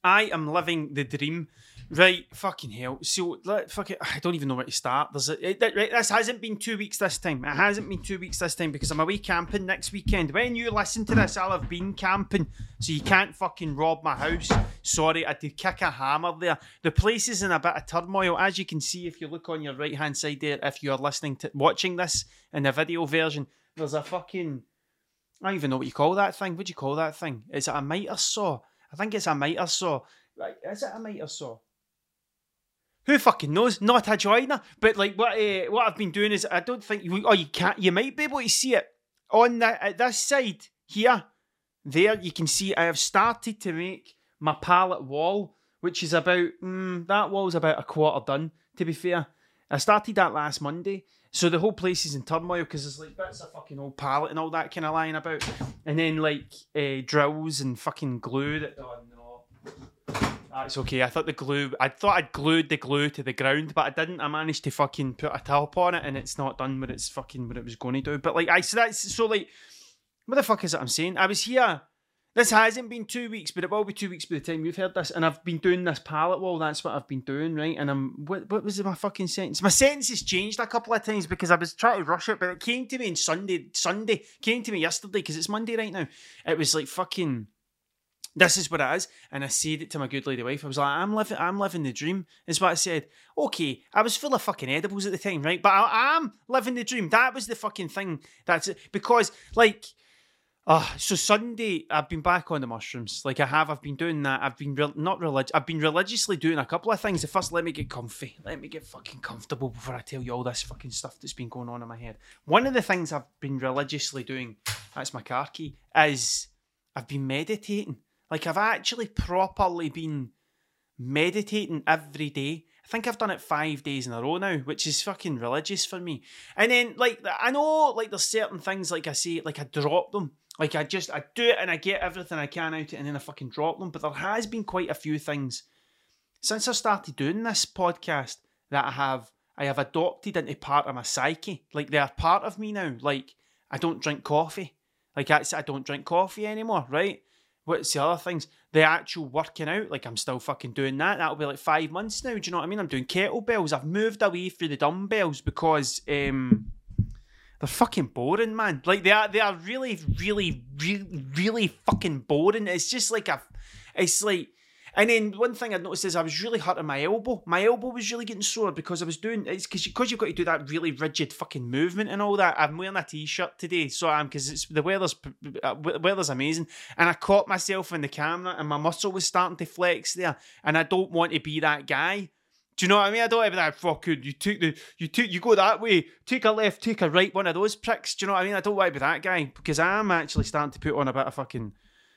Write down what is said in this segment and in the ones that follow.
I am living the dream. Right, fucking hell. So, I don't even know where to start. Right, this hasn't been 2 weeks this time. It hasn't been 2 weeks this time because I'm away camping next weekend. When you listen to this, I'll have been camping, so you can't fucking rob my house. Sorry, I did kick a hammer there. The place is in a bit of turmoil, as you can see if you look on your right-hand side there, if you're watching this in the video version. There's a fucking... I don't even know what you call that thing. What do you call that thing? Is it a miter saw? I think it's a miter saw. Right, is it a miter saw? Who fucking knows? Not a joiner. But like what I've been doing is I don't think you can't. You might be able to see it on this side here. There you can see I have started to make my pallet wall, which is about that wall's about a quarter done. To be fair, I started that last Monday, so the whole place is in turmoil because there's like bits of fucking old pallet and all that kind of lying about, and then like drills and fucking glue that. Oh no. That's okay. I thought I'd glued the glue to the ground, but I didn't. I managed to fucking put a top on it, and it's not done what it was going to do. But like, what the fuck is it I'm saying? I was here. This hasn't been 2 weeks, but it will be 2 weeks by the time you've heard this. And I've been doing this pallet wall. That's what I've been doing, right? And what was my fucking sentence? My sentence has changed a couple of times because I was trying to rush it, but it came to me on Sunday. Came to me yesterday because it's Monday right now. It was like fucking. This is what it is, and I said it to my good lady wife. I was like, I'm living the dream, is what I said. Okay, I was full of fucking edibles at the time, right? But I am living the dream. That was the fucking thing. That's it. Because, like, so Sunday, I've been back on the mushrooms. Like, I've been doing that. I've been I've been religiously doing a couple of things. First, let me get comfy. Let me get fucking comfortable before I tell you all this fucking stuff that's been going on in my head. One of the things I've been religiously doing, that's my car key, is I've been meditating. Like, I've actually properly been meditating every day. I think I've done it 5 days in a row now, which is fucking religious for me. And then, like, I know, like, there's certain things, like I say, like, I drop them. Like, I do it and I get everything I can out of it and then I fucking drop them. But there has been quite a few things since I started doing this podcast that I have adopted into part of my psyche. Like, they are part of me now. Like, I don't drink coffee. Like, I don't drink coffee anymore, right? What's the other things? The actual working out, like I'm still fucking doing that. That'll be like 5 months now. Do you know what I mean? I'm doing kettlebells. I've moved away from the dumbbells because they're fucking boring, man. Like they are really, really, really, really fucking boring. It's just like it's like. And then one thing I noticed is I was really hurting my elbow. My elbow was really getting sore because I was doing... It's because you've got to do that really rigid fucking movement and all that. I'm wearing a t-shirt today, so I am, because it's the weather's amazing. And I caught myself in the camera and my muscle was starting to flex there. And I don't want to be that guy. Do you know what I mean? I don't want to be that fucking... You go that way, take a left, take a right, one of those pricks. Do you know what I mean? I don't want to be that guy because I'm actually starting to put on a bit of fucking...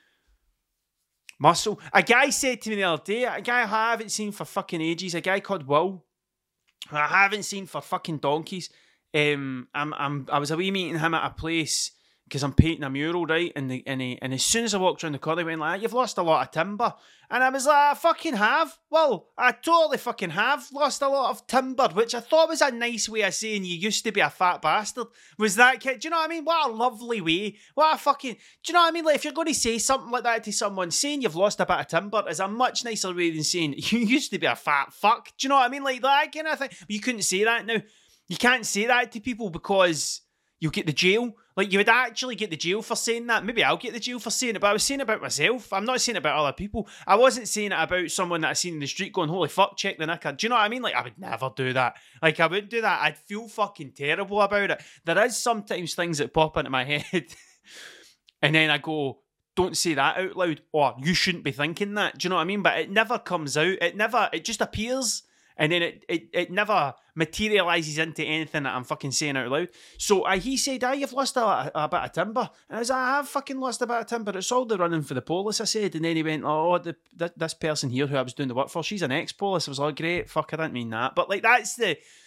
muscle. A guy said to me the other day, a guy I haven't seen for fucking ages, a guy called Will, I haven't seen for fucking donkeys. I was away meeting him at a place because I'm painting a mural, right? And as soon as I walked around the corner, he went like, "You've lost a lot of timber." And I was like, "I fucking have. Well, I totally fucking have lost a lot of timber," which I thought was a nice way of saying you used to be a fat bastard. Was that kid? Do you know what I mean? What a lovely way. What a fucking... Do you know what I mean? Like, if you're going to say something like that to someone, saying you've lost a bit of timber is a much nicer way than saying you used to be a fat fuck. Do you know what I mean? Like that kind of thing. You couldn't say that now. You can't say that to people because you'll get the jail. Like, you would actually get the jail for saying that. Maybe I'll get the jail for saying it, but I was saying it about myself. I'm not saying it about other people. I wasn't saying it about someone that I seen in the street going, "Holy fuck, check the knicker." Do you know what I mean? Like, I would never do that. Like, I wouldn't do that. I'd feel fucking terrible about it. There is sometimes things that pop into my head and then I go, "Don't say that out loud," or "You shouldn't be thinking that." Do you know what I mean? But it never comes out. It just appears. And then it never materialises into anything that I'm fucking saying out loud. So he said, "You've lost a bit of timber." And I was like, "I have fucking lost a bit of timber. It's all the running for the police," I said. And then he went, "Oh, this person here who I was doing the work for, she's an ex-police." I was like, "Great, fuck, I didn't mean that." But like, what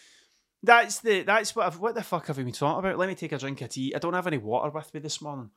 the fuck have we been talking about? Let me take a drink of tea. I don't have any water with me this morning.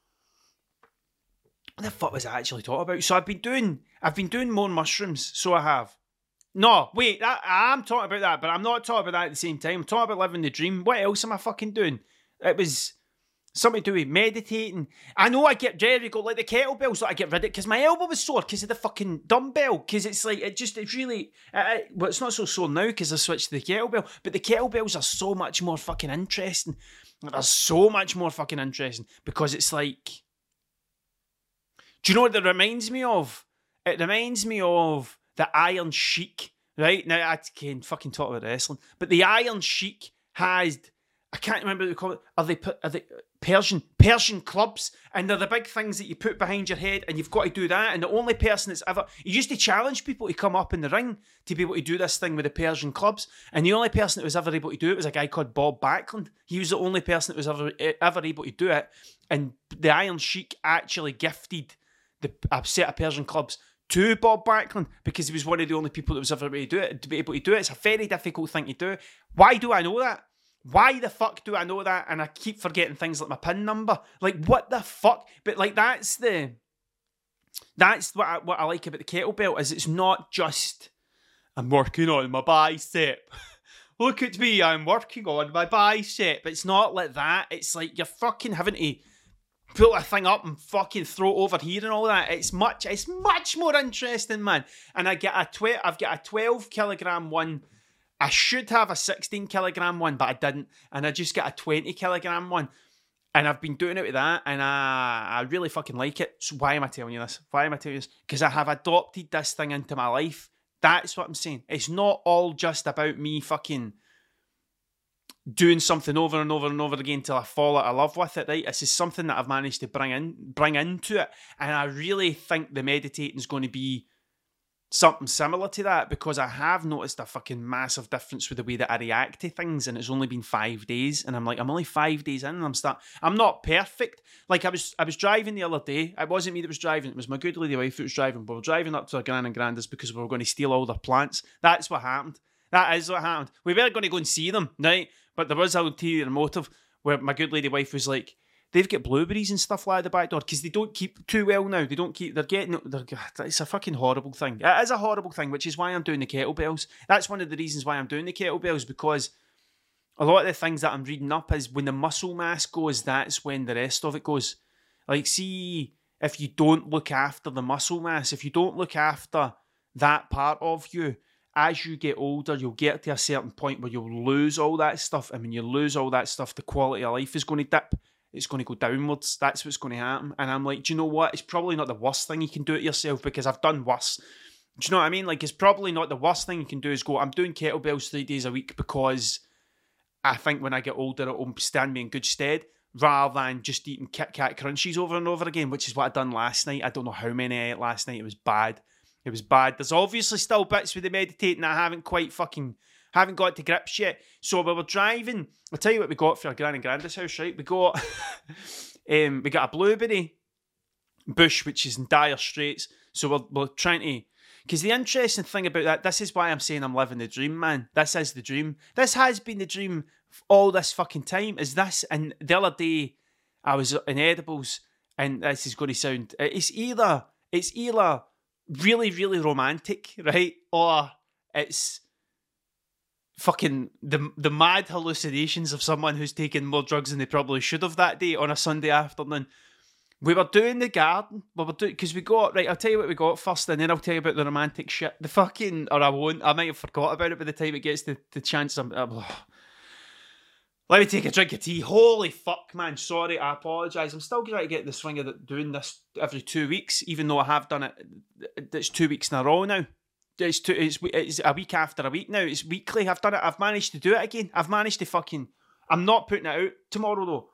What the fuck was I actually talking about? So I've been doing more mushrooms. So I have. No, wait, I'm talking about that, but I'm not talking about that at the same time. I'm talking about living the dream. What else am I fucking doing? Something to do with meditating. I know I get Jerry go like the kettlebells that I get rid of it because my elbow was sore because of the fucking dumbbell. Because it's like, it's really, well, it's not so sore now because I switched to the kettlebell, but the kettlebells are so much more fucking interesting. They're so much more fucking interesting because it's like, do you know what that reminds me of? It reminds me of the Iron Sheik, right? Now, I can fucking talk about wrestling, but the Iron Sheik has, I can't remember what they call it. Are they Persian clubs? And they're the big things that you put behind your head, and you've got to do that. And the only person that's ever, he used to challenge people to come up in the ring to be able to do this thing with the Persian clubs. And the only person that was ever able to do it was a guy called Bob Backlund. He was the only person that was ever able to do it. And the Iron Sheik actually gifted a set of Persian clubs to Bob Backlund because he was one of the only people that was ever able to do it. It's a very difficult thing to do. Why do I know that? Why the fuck do I know that? And I keep forgetting things like my PIN number. Like, what the fuck? But like, that's what I like about the kettlebell is it's not just I'm working on my bicep. Look at me, I'm working on my bicep. It's not like that. It's like you're fucking having to pull a thing up and fucking throw it over here and all that. It's much more interesting, man. And I've got a 12 kilogram one. I should have a 16 kilogram one, but I didn't. And I just got a 20 kilogram one. And I've been doing it with that, and I really fucking like it. So why am I telling you this? Because I have adopted this thing into my life. That's what I'm saying. It's not all just about me fucking doing something over and over and over again till I fall out of love with it, right? This is something that I've managed to bring into it. And I really think the meditating is going to be something similar to that because I have noticed a fucking massive difference with the way that I react to things, and it's only been 5 days, and I'm like, I'm only 5 days in, and I'm not perfect. Like I was driving the other day. It wasn't me that was driving, it was my good lady wife who was driving. We were driving up to our gran and granda's because we were going to steal all their plants. That's what happened. That is what happened. We were going to go and see them, right? But there was an ulterior motive where my good lady wife was like, they've got blueberries and stuff like the back door because they don't keep too well now. It's a fucking horrible thing. It is a horrible thing, which is why I'm doing the kettlebells. That's one of the reasons why I'm doing the kettlebells, because a lot of the things that I'm reading up is when the muscle mass goes, that's when the rest of it goes. Like, see, if you don't look after the muscle mass, if you don't look after that part of you, as you get older, you'll get to a certain point where you'll lose all that stuff. And when you lose all that stuff, the quality of life is going to dip. It's going to go downwards. That's what's going to happen. And I'm like, do you know what? It's probably not the worst thing you can do to yourself because I've done worse. Do you know what I mean? Like, it's probably not the worst thing you can do is go, I'm doing kettlebells 3 days a week because I think when I get older, it'll stand me in good stead, rather than just eating Kit Kat Crunchies over and over again, which is what I done last night. I don't know how many I ate last night. It was bad. It was bad. There's obviously still bits with the meditating I haven't got to grips yet. So we were driving. I'll tell you what we got for our gran and granda's house, right? We got a blueberry bush, which is in dire straits. So we're trying to... Because the interesting thing about that, this is why I'm saying I'm living the dream, man. This is the dream. This has been the dream all this fucking time, is this. And the other day, I was in edibles, and this is going to sound... It's either really, really romantic, right? Or it's fucking the mad hallucinations of someone who's taken more drugs than they probably should have that day on a Sunday afternoon. We were doing the garden. Because we got... Right, I'll tell you what we got first, and then I'll tell you about the romantic shit. The fucking... Or I won't. I might have forgot about it by the time it gets the chance. Let me take a drink of tea. Holy fuck, man. Sorry, I apologise. I'm still trying to get the swing of doing this every 2 weeks, even though I have done it. It's 2 weeks in a row now. It's a week after a week now. It's weekly. I've done it. I've managed to do it again. I've managed to fucking... I'm not putting it out tomorrow, though.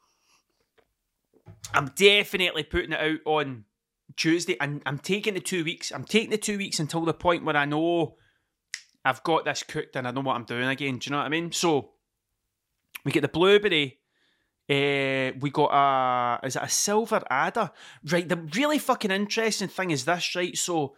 I'm definitely putting it out on Tuesday, and I'm taking the 2 weeks. I'm taking the 2 weeks until the point where I know I've got this cooked and I know what I'm doing again. Do you know what I mean? So... we get the blueberry. We got is it a silver adder? Right, the really fucking interesting thing is this, right? So,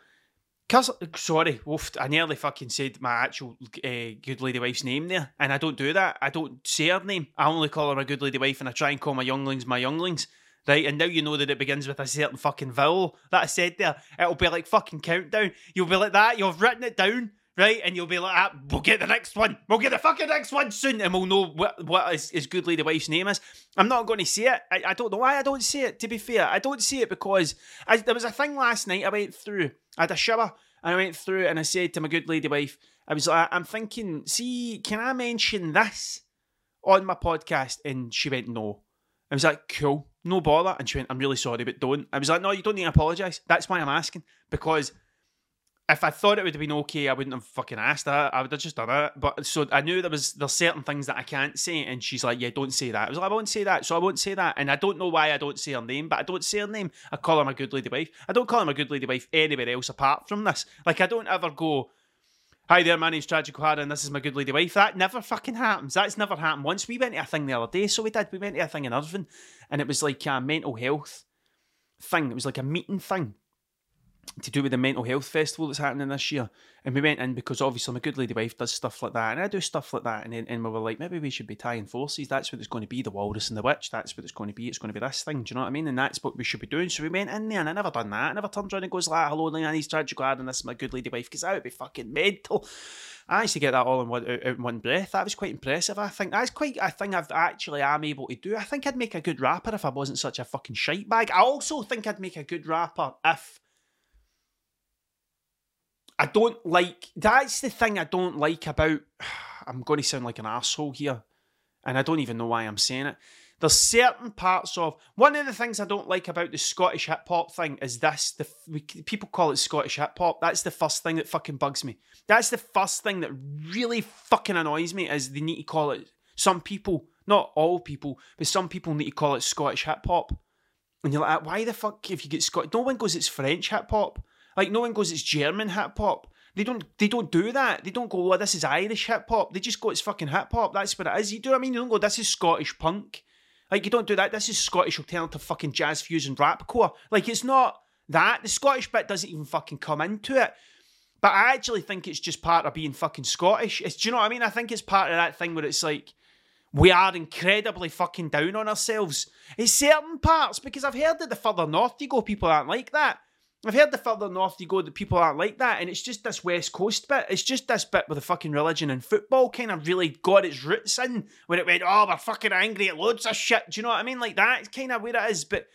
I nearly fucking said my actual good lady wife's name there, and I don't do that. I don't say her name. I only call her my good lady wife, and I try and call my younglings, right? And now you know that it begins with a certain fucking vowel that I said there. It'll be like fucking countdown. You'll be like that. You've written it down. right? And you'll be like, ah, we'll get the next one. We'll get the fucking next one soon, and we'll know what his good lady wife's name is. I'm not going to say it. I don't know why I don't say it, to be fair. I don't say it because there was a thing last night I went through. I had a shower, and I went through, and I said to my good lady wife, I was like, I'm thinking, see, can I mention this on my podcast? And she went, no. I was like, cool, no bother. And she went, I'm really sorry, but don't. I was like, no, you don't need to apologise. That's why I'm asking. Because if I thought it would have been okay, I wouldn't have fucking asked that. I would have just done it. But so I knew there's certain things that I can't say. And she's like, yeah, don't say that. I was like, I won't say that. So I won't say that. And I don't know why I don't say her name, but I don't say her name. I call her my good lady wife. I don't call her my good lady wife anywhere else apart from this. Like, I don't ever go, hi there, my name's Tragic O'Hara and this is my good lady wife. That never fucking happens. That's never happened once. We went to a thing the other day, so we did. We went to a thing in Irvine, and it was like a mental health thing. It was like a meeting thing to do with the mental health festival that's happening this year. And we went in because obviously my good lady wife does stuff like that, and I do stuff like that. And we were like, maybe we should be tying forces. That's what it's going to be, the Walrus and the Witch. That's what it's going to be. It's going to be this thing. Do you know what I mean? And that's what we should be doing. So we went in there, and I never done that. I never turned around and goes like, hello, my name's Tragic O'Hara and this is my good lady wife, because that would be fucking mental. I used to get that all in one breath. That was quite impressive. I think that's quite a thing I've actually am able to do. I think I'd make a good rapper if I wasn't such a fucking shite bag. I also think I'd make a good rapper if I don't like... That's the thing I don't like about... I'm going to sound like an arsehole here, and I don't even know why I'm saying it. There's certain parts of... One of the things I don't like about the Scottish hip-hop thing is this. People call it Scottish hip-hop. That's the first thing that fucking bugs me. That's the first thing that really fucking annoys me, is they need to call it... Some people, not all people, but some people need to call it Scottish hip-hop. And you're like, why the fuck if you get Scottish... No one goes, it's French hip-hop. Like, no one goes, it's German hip-hop. They don't do that. They don't go, oh, this is Irish hip-hop. They just go, it's fucking hip-hop. That's what it is. You do what I mean? You don't go, this is Scottish punk. Like, you don't do that. This is Scottish alternative fucking jazz fusion rapcore. Like, it's not that. The Scottish bit doesn't even fucking come into it. But I actually think it's just part of being fucking Scottish. Do you know what I mean? I think it's part of that thing where it's like, we are incredibly fucking down on ourselves. It's certain parts, because I've heard that the further north you go, people aren't like that. I've heard the further north you go that people aren't like that, and it's just this West Coast bit. It's just this bit where the fucking religion and football kind of really got its roots in, when it went, oh, we're fucking angry at loads of shit. Do you know what I mean? Like, that's kind of where it is, but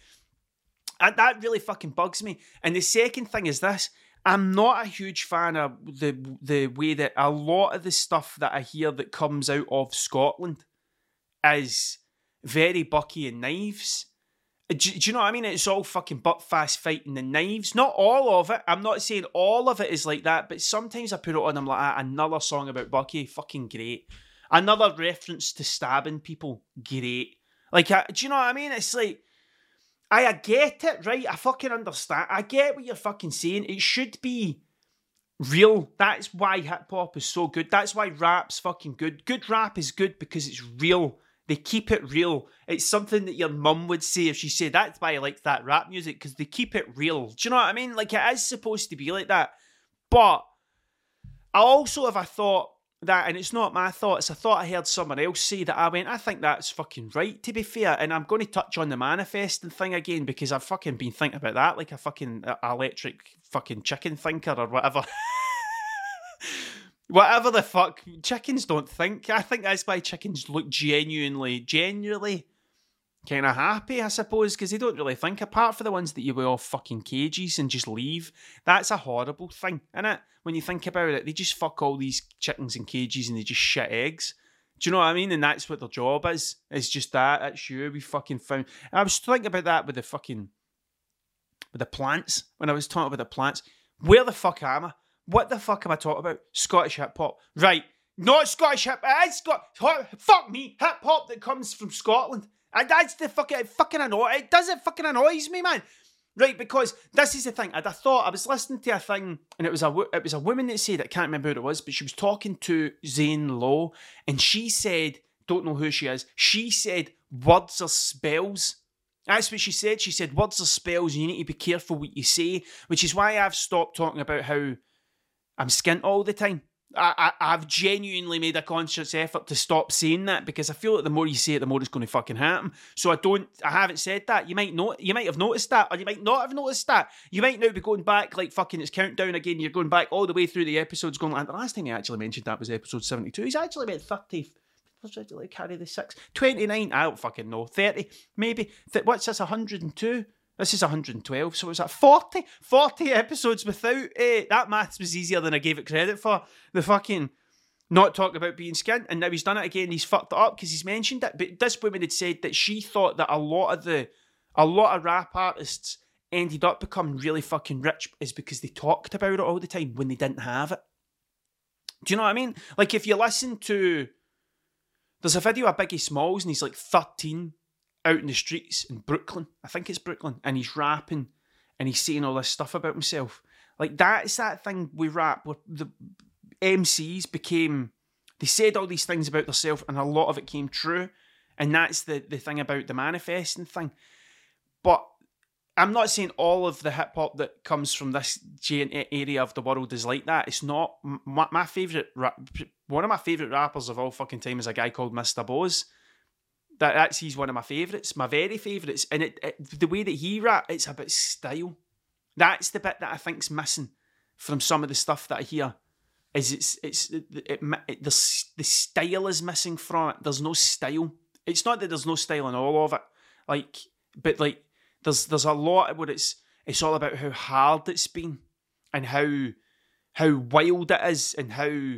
that really fucking bugs me. And the second thing is this. I'm not a huge fan of the way that a lot of the stuff that I hear that comes out of Scotland is very Bucky and Knives. Do you know what I mean? It's all fucking butt fast fighting and knives. Not all of it. I'm not saying all of it is like that, but sometimes I put it on, I'm like, another song about Bucky, fucking great. Another reference to stabbing people, great. Like, do you know what I mean? It's like, I get it, right? I fucking understand. I get what you're fucking saying. It should be real. That's why hip-hop is so good. That's why rap's fucking good. Good rap is good because it's real. They keep it real. It's something that your mum would say if she said, that's why I like that rap music, because they keep it real. Do you know what I mean? Like, it is supposed to be like that. But I also, if I thought that, and it's not my thought, it's a thought I heard someone else say, that I went, I think that's fucking right, to be fair. And I'm going to touch on the manifesting thing again, because I've fucking been thinking about that like a fucking electric fucking chicken thinker or whatever. Whatever the fuck, chickens don't think. I think that's why chickens look genuinely kind of happy, I suppose, because they don't really think, apart from the ones that you wear off fucking cages and just leave. That's a horrible thing, innit? When you think about it, they just fuck all these chickens in cages and they just shit eggs. Do you know what I mean? And that's what their job is. It's just that. That's you. We fucking found... And I was thinking about that with the plants. When I was talking about the plants. Where the fuck am I? What the fuck am I talking about? Scottish hip-hop. Right. Not Scottish hip-hop. It's fuck me. Hip-hop that comes from Scotland. And that's the fucking annoy. It doesn't fucking annoys me, man. Right, because this is the thing. I thought I was listening to a thing, and it was a woman that said it. I can't remember who it was, but she was talking to Zane Lowe, and she said, don't know who she is. She said words are spells. That's what she said. She said words are spells, and you need to be careful what you say. Which is why I've stopped talking about how I'm skint all the time. I've genuinely made a conscious effort to stop saying that, because I feel like the more you say it, the more it's going to fucking happen. So I haven't said that. You might have noticed that, or you might not have noticed that. You might now be going back, like fucking it's countdown again. You're going back all the way through the episodes, going like, the last time he actually mentioned that was episode 72. He's actually meant 30. Like carry the 6. 29. I don't fucking know. 30 maybe. What's this? 102. This is 112, so it was at 40 episodes without that maths was easier than I gave it credit for. The fucking not talking about being skint, and now he's done it again. He's fucked it up because he's mentioned it. But this woman had said that she thought that a lot of rap artists ended up becoming really fucking rich is because they talked about it all the time when they didn't have it. Do you know what I mean? Like if you listen to, there's a video of Biggie Smalls and he's like 13. Out in the streets in Brooklyn. I think it's Brooklyn. And he's rapping and he's saying all this stuff about himself. Like that's that thing with rap where the MCs they said all these things about themselves and a lot of it came true. And that's the thing about the manifesting thing. But I'm not saying all of the hip hop that comes from this area of the world is like that. It's not. My favourite, one of my favourite rappers of all fucking time is a guy called Mr. Bose. He's one of my favourites, my very favourites, and the way that he rap, it's about style. That's the bit that I think's missing from some of the stuff that I hear. Is the style is missing from it. There's no style. It's not that there's no style in all of it, but there's a lot where it's all about how hard it's been and how wild it is and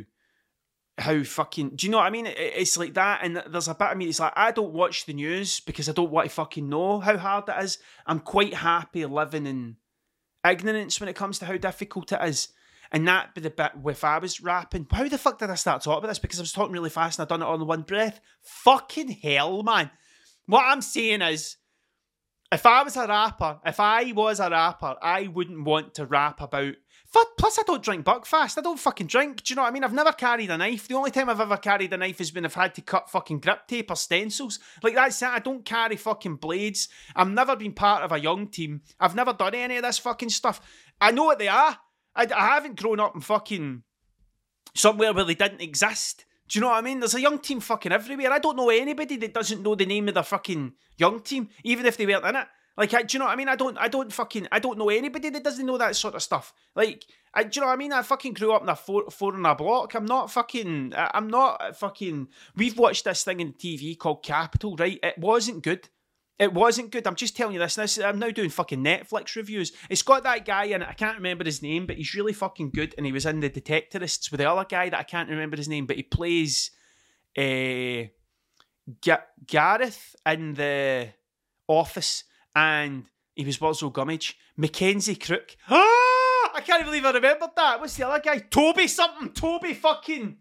how fucking, do you know what I mean? It's like that, and there's a bit of me, it's like, I don't watch the news because I don't want to fucking know how hard it is. I'm quite happy living in ignorance when it comes to how difficult it is. And that be the bit, if I was rapping, how the fuck did I start talking about this? Because I was talking really fast and I done it all in one breath. Fucking hell, man. What I'm saying is, if I was a rapper, I wouldn't want to rap about... Plus, I don't drink Buckfast. I don't fucking drink. Do you know what I mean? I've never carried a knife. The only time I've ever carried a knife is when I've had to cut fucking grip tape or stencils. Like, that's it. I don't carry fucking blades. I've never been part of a young team. I've never done any of this fucking stuff. I know what they are. I haven't grown up in fucking somewhere where they didn't exist. Do you know what I mean? There's a young team fucking everywhere. I don't know anybody that doesn't know the name of their fucking young team, even if they weren't in it. Like, do you know what I mean? I don't know anybody that doesn't know that sort of stuff. Like, do you know what I mean? I fucking grew up in a four in a block. I'm not fucking, we've watched this thing on TV called Capital, right? It wasn't good. I'm just telling you this. I'm now doing fucking Netflix reviews. It's got that guy in it. I can't remember his name, but he's really fucking good. And he was in The Detectorists with the other guy that I can't remember his name, but he plays Gareth in The Office. And he was Wurzel Gummidge. Mackenzie Crook. I can't believe I remembered that. What's the other guy? Toby something. Toby fucking...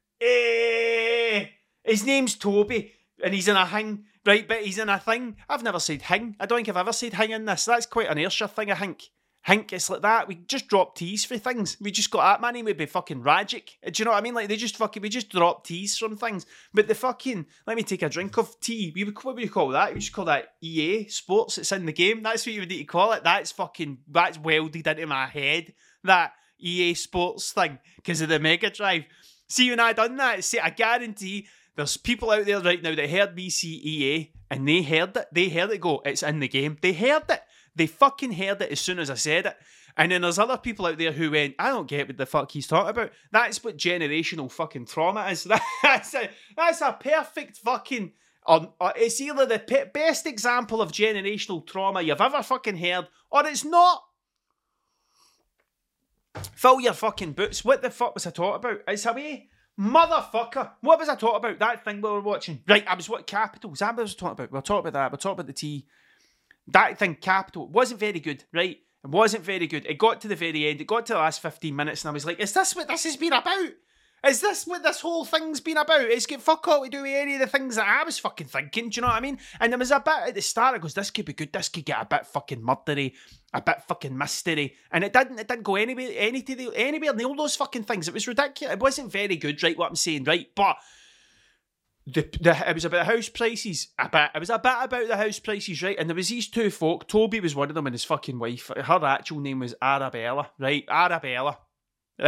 his name's Toby. And he's in a hing. Right, but he's in a thing. I've never said hing. I don't think I've ever said hing in this. That's quite an Ayrshire thing, I think. Hink, it's like that. We just drop T's for things. We just got that. My name would be fucking Rajic. Do you know what I mean? Like, we just drop T's from things. But the fucking, let me take a drink of tea. What would you call that? We just call that EA Sports. It's in the game. That's what you would need to call it. That's welded into my head. That EA Sports thing. Because of the Mega Drive. See, when I done that, I guarantee there's people out there right now that heard me see EA and they heard it. They heard it go, it's in the game. They heard it. They fucking heard it as soon as I said it. And then there's other people out there who went, I don't get what the fuck he's talking about. That's what generational fucking trauma is. That's a perfect fucking... it's either the best example of generational trauma you've ever fucking heard, or it's not. Fill your fucking boots. What the fuck was I talking about? It's away. Motherfucker. What was I talking about? That thing we were watching. Right, Capital. Is that what I was talking about? We're talking about that. We're talking about the tea. That thing, Capital, wasn't very good, right? It wasn't very good. It got to the very end. It got to the last 15 minutes and I was like, is this what this has been about? Is this what this whole thing's been about? It's got fuck all to do with any of the things that I was fucking thinking, do you know what I mean? And there was a bit at the start, it goes, this could be good, this could get a bit fucking murdery, a bit fucking mystery. And it didn't go anywhere near those fucking things. It was ridiculous. It wasn't very good, right, what I'm saying, right? But it was about house prices. It was a bit about the house prices, right? And there was these two folk. Toby was one of them and his fucking wife. Her actual name was Arabella, right? Arabella.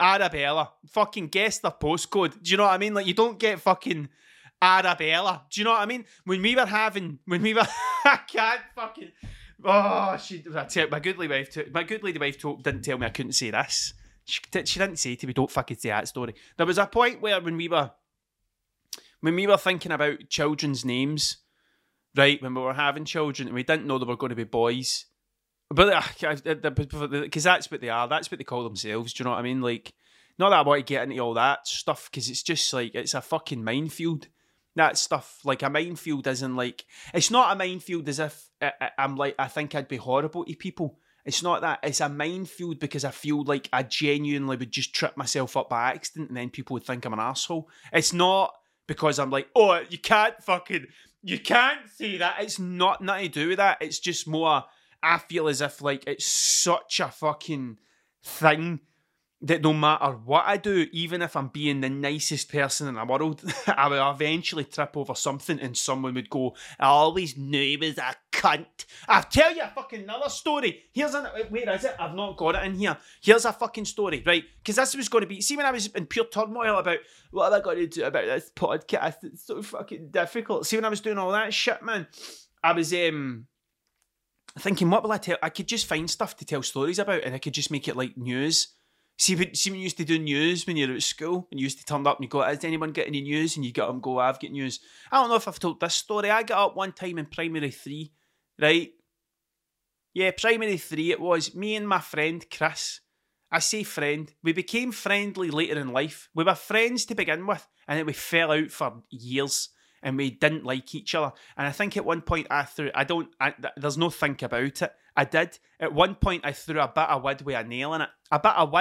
Arabella. Fucking guess their postcode. Do you know what I mean? Like, you don't get fucking Arabella. Do you know what I mean? When we were, I can't fucking, oh, my good lady wife didn't tell me I couldn't say this. She didn't say to me, don't fucking say that story. There was a point where when we were thinking about children's names, right, when we were having children, and we didn't know they were going to be boys. But because that's what they are. That's what they call themselves. Do you know what I mean? Like, not that I want to get into all that stuff, because it's just like, it's a fucking minefield. That stuff, like, a minefield isn't like, it's not a minefield as if I'm like, I think I'd be horrible to people. It's not that. It's a minefield because I feel like I genuinely would just trip myself up by accident and then people would think I'm an asshole. It's not because I'm like, oh, you can't say that. It's nothing to do with that. It's just more, I feel as if like it's such a fucking thing that no matter what I do, even if I'm being the nicest person in the world, I will eventually trip over something and someone would go, I always knew he was a cunt. I'll tell you a fucking another story. Where is it? I've not got it in here. Here's a fucking story, right? Because this was going to be, see, when I was in pure turmoil about what am I going to do about this podcast, it's so fucking difficult. See, when I was doing all that shit, man, I was thinking, what will I tell? I could just find stuff to tell stories about and I could just make it like news. See when you used to do news when you were at school and you used to turn up and you go, has anyone got any news? And you get them go, I've got news. I don't know if I've told this story. I got up one time in primary 3, right? Yeah, primary 3 it was. Me and my friend Chris. I say friend. We became friendly later in life. We were friends to begin with and then we fell out for years and we didn't like each other. And I think at one point there's no think about it. I did. At one point I threw a bit of wood with a nail in it. A bit of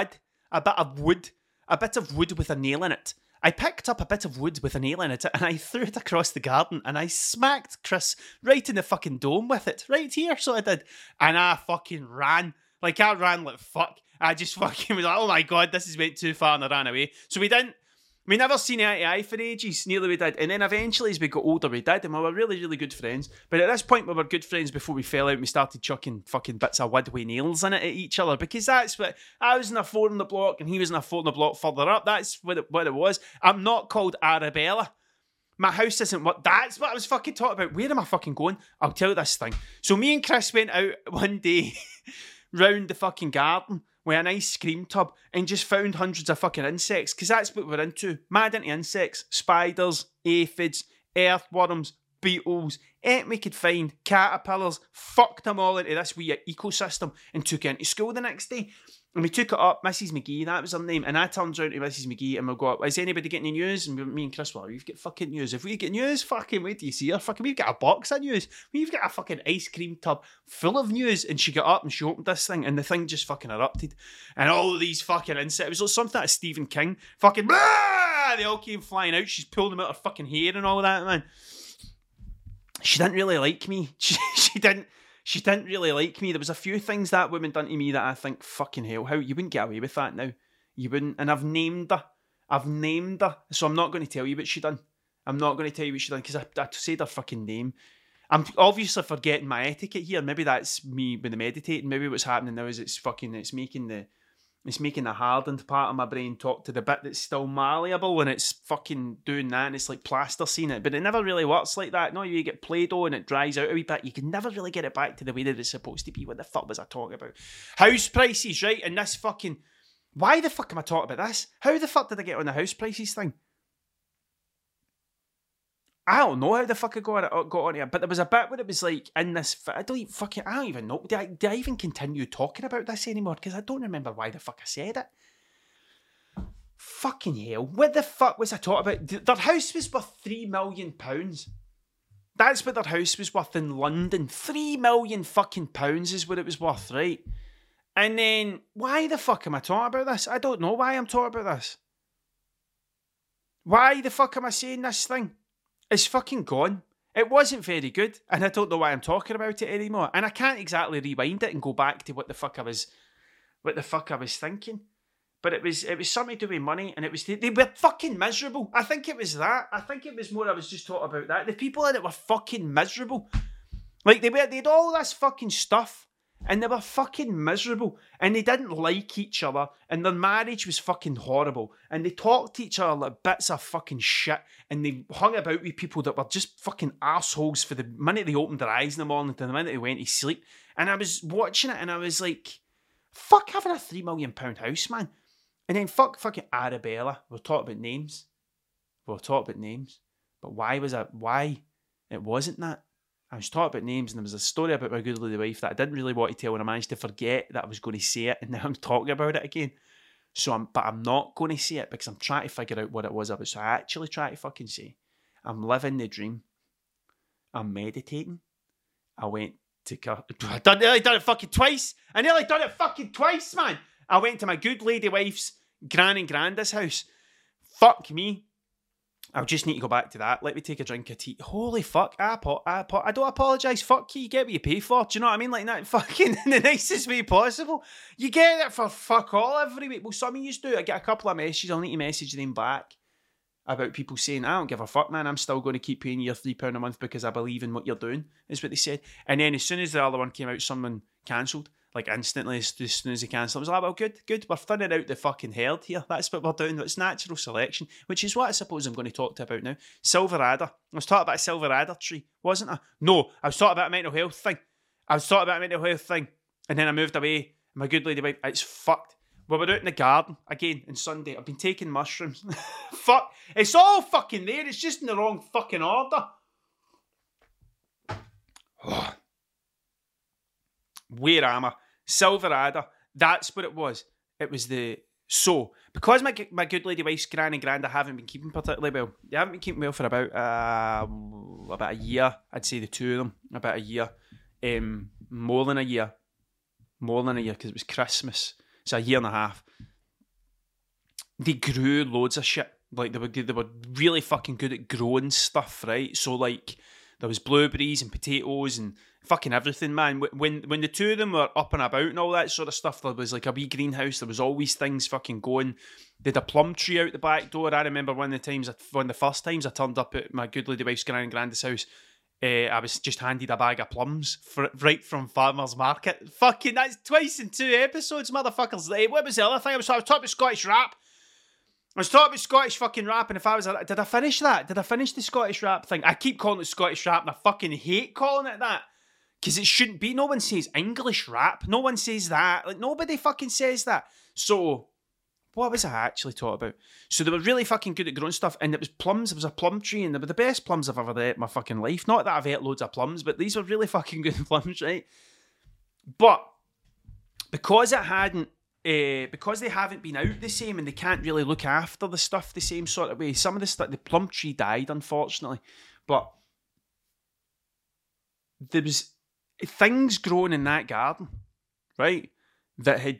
wood with a nail in it. I picked up a bit of wood with a nail in it and I threw it across the garden and I smacked Chris right in the fucking dome with it. Right here, so I did. And I fucking ran. Like, I ran like fuck. I just fucking was like, oh my God, this has went too far, and I ran away. So we never seen eye to eye for ages, nearly we did. And then eventually as we got older we did, and we were really, really good friends. But at this point we were good friends before we fell out and we started chucking fucking bits of wood with nails in it at each other. Because that's what, I was in a 4 on the block and he was in a 4 on the block further up. That's what it was. I'm not called Arabella. My house isn't what, that's what I was fucking talking about. Where am I fucking going? I'll tell you this thing. So me and Chris went out one day round the fucking garden with a nice scream tub and just found hundreds of fucking insects, because that's what we're into. Mad into insects, spiders, aphids, earthworms, beetles, anything we could find, caterpillars, fucked them all into this wee ecosystem and took it into school the next day. And we took it up, Mrs. McGee, that was her name, and I turned around to Mrs. McGee and we'll go, is anybody getting any news? And me and Chris, well, we've got fucking news. If we get news, fucking wait till you see her. Fucking, we've got a box of news. We've got a fucking ice cream tub full of news. And she got up and she opened this thing and the thing just fucking erupted. And all these fucking insects, it was like something like Stephen King, fucking, blah! They all came flying out. She's pulled them out her fucking hair and all that, man. She didn't really like me. She didn't really like me. There was a few things that woman done to me that I think, fucking hell, how you wouldn't get away with that now. You wouldn't. And I've named her. So I'm not going to tell you what she done. I'm not going to tell you what she done because I said her fucking name. I'm obviously forgetting my etiquette here. Maybe that's me when I'm meditating. Maybe what's happening now is it's making the hardened part of my brain talk to the bit that's still malleable, and it's fucking doing that, and it's like plasticine it. But it never really works like that. No, you get Play-Doh and it dries out a wee bit. You can never really get it back to the way that it's supposed to be. What the fuck was I talking about? House prices, right? And this fucking... Why the fuck am I talking about this? How the fuck did I get on the house prices thing? I don't know how the fuck I got on it, but there was a bit where it was like in this. I don't even know. Do I even continue talking about this anymore? Because I don't remember why the fuck I said it. Fucking hell! What the fuck was I talking about? Their house was worth £3 million. That's what their house was worth in London. £3 million fucking pounds is what it was worth, right? And then why the fuck am I talking about this? I don't know why I'm talking about this. Why the fuck am I saying this thing? It's fucking gone. It wasn't very good, and I don't know why I'm talking about it anymore. And I can't exactly rewind it and go back to what the fuck I was thinking. But it was something to do with money, and it was they were fucking miserable. I think it was that. I think it was more I was just talking about that. The people in it were fucking miserable. Like they had all this fucking stuff, and they were fucking miserable, and they didn't like each other, and their marriage was fucking horrible, and they talked to each other like bits of fucking shit, and they hung about with people that were just fucking arseholes for the minute they opened their eyes in the morning to the minute they went to sleep. And I was watching it, and I was like, fuck having a £3 million house, man. And then fucking Arabella. We'll talk about names. But why was that? Why? It wasn't that. I was talking about names, and there was a story about my good lady wife that I didn't really want to tell, and I managed to forget that I was going to say it, and now I'm talking about it again. But I'm not going to say it because I'm trying to figure out what it was about. So I actually try to fucking say, I'm living the dream. I'm meditating. I went to... I nearly done it fucking twice. Man. I went to my good lady wife's gran and granda's house. Fuck me. I'll just need to go back to that. Let me take a drink of tea. Holy fuck. I don't apologise. Fuck you. You get what you pay for. Do you know what I mean? Like that fucking in the nicest way possible. You get it for fuck all every week. Well, some of you do. I get a couple of messages. I'll need to message them back about people saying, I don't give a fuck, man. I'm still going to keep paying you your £3 a month because I believe in what you're doing, is what they said. And then as soon as the other one came out, someone cancelled. Like instantly, as soon as they cancelled, I was like, well, good. We're thinning out the fucking herd here. That's what we're doing. It's natural selection, which is what I suppose I'm going to talk to about now. Silver adder. I was talking about a silver adder tree, wasn't I? No, I was talking about a mental health thing. And then I moved away. My good lady wife, it's fucked. We were out in the garden again on Sunday. I've been taking mushrooms. Fuck. It's all fucking there. It's just in the wrong fucking order. Where am I? Silver adder. That's what it was. It was because my good lady wife's gran and granda haven't been keeping particularly well. They haven't been keeping well for about a year. I'd say the two of them. About a year. More than a year because it was Christmas. So a year and a half. They grew loads of shit. Like they were really fucking good at growing stuff, right? So like there was blueberries and potatoes and fucking everything, man. When the two of them were up and about and all that sort of stuff, there was like a wee greenhouse. There was always things fucking going. They had a plum tree out the back door. I remember one of the first times I turned up at my good lady wife's gran and granda's house. I was just handed a bag of plums right from farmer's market. Fucking, that's twice in 2 episodes, motherfuckers. What was the other thing? I was talking about Scottish rap. I was talking about Scottish fucking rap, and did I finish that? Did I finish the Scottish rap thing? I keep calling it Scottish rap, and I fucking hate calling it that. Because it shouldn't be. No one says English rap. No one says that. Like, nobody fucking says that. So, what was I actually talking about? So, they were really fucking good at growing stuff, and it was plums. There was a plum tree, and they were the best plums I've ever ate in my fucking life. Not that I've ate loads of plums, but these were really fucking good plums, right? But, because they haven't been out the same, and they can't really look after the stuff the same sort of way, some of the stuff, the plum tree died, unfortunately. But, there was things growing in that garden, right, that had,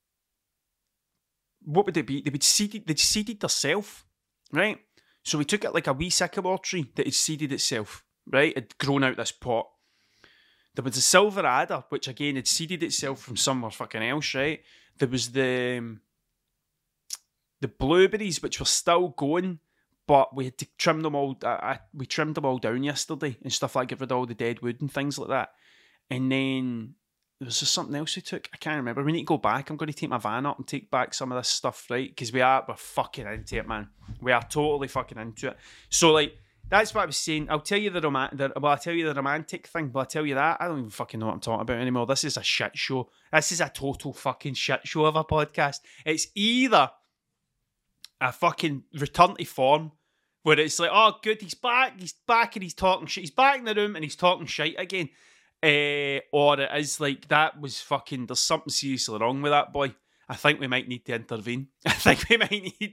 what would it be? They'd seeded themselves, right? So we took it like a wee sycamore tree that had seeded itself, right? It had grown out this pot. There was a silver adder, which again had seeded itself from somewhere fucking else, right? There was the blueberries, which were still going, but we had to trim them all. We trimmed them all down yesterday and stuff like, get rid of all the dead wood and things like that. And then there was just something else we took. I can't remember. We need to go back. I'm going to take my van up and take back some of this stuff, right? Because we're fucking into it, man. We are totally fucking into it. So, like, that's what I was saying. I'll tell you the romantic thing, but I'll tell you that. I don't even fucking know what I'm talking about anymore. This is a shit show. This is a total fucking shit show of a podcast. It's either a fucking return to form, where it's like, oh, good, he's back, and he's talking shit. He's back in the room and he's talking shit again. Or it is like, that was fucking, there's something seriously wrong with that boy. I think we might need to intervene. I think we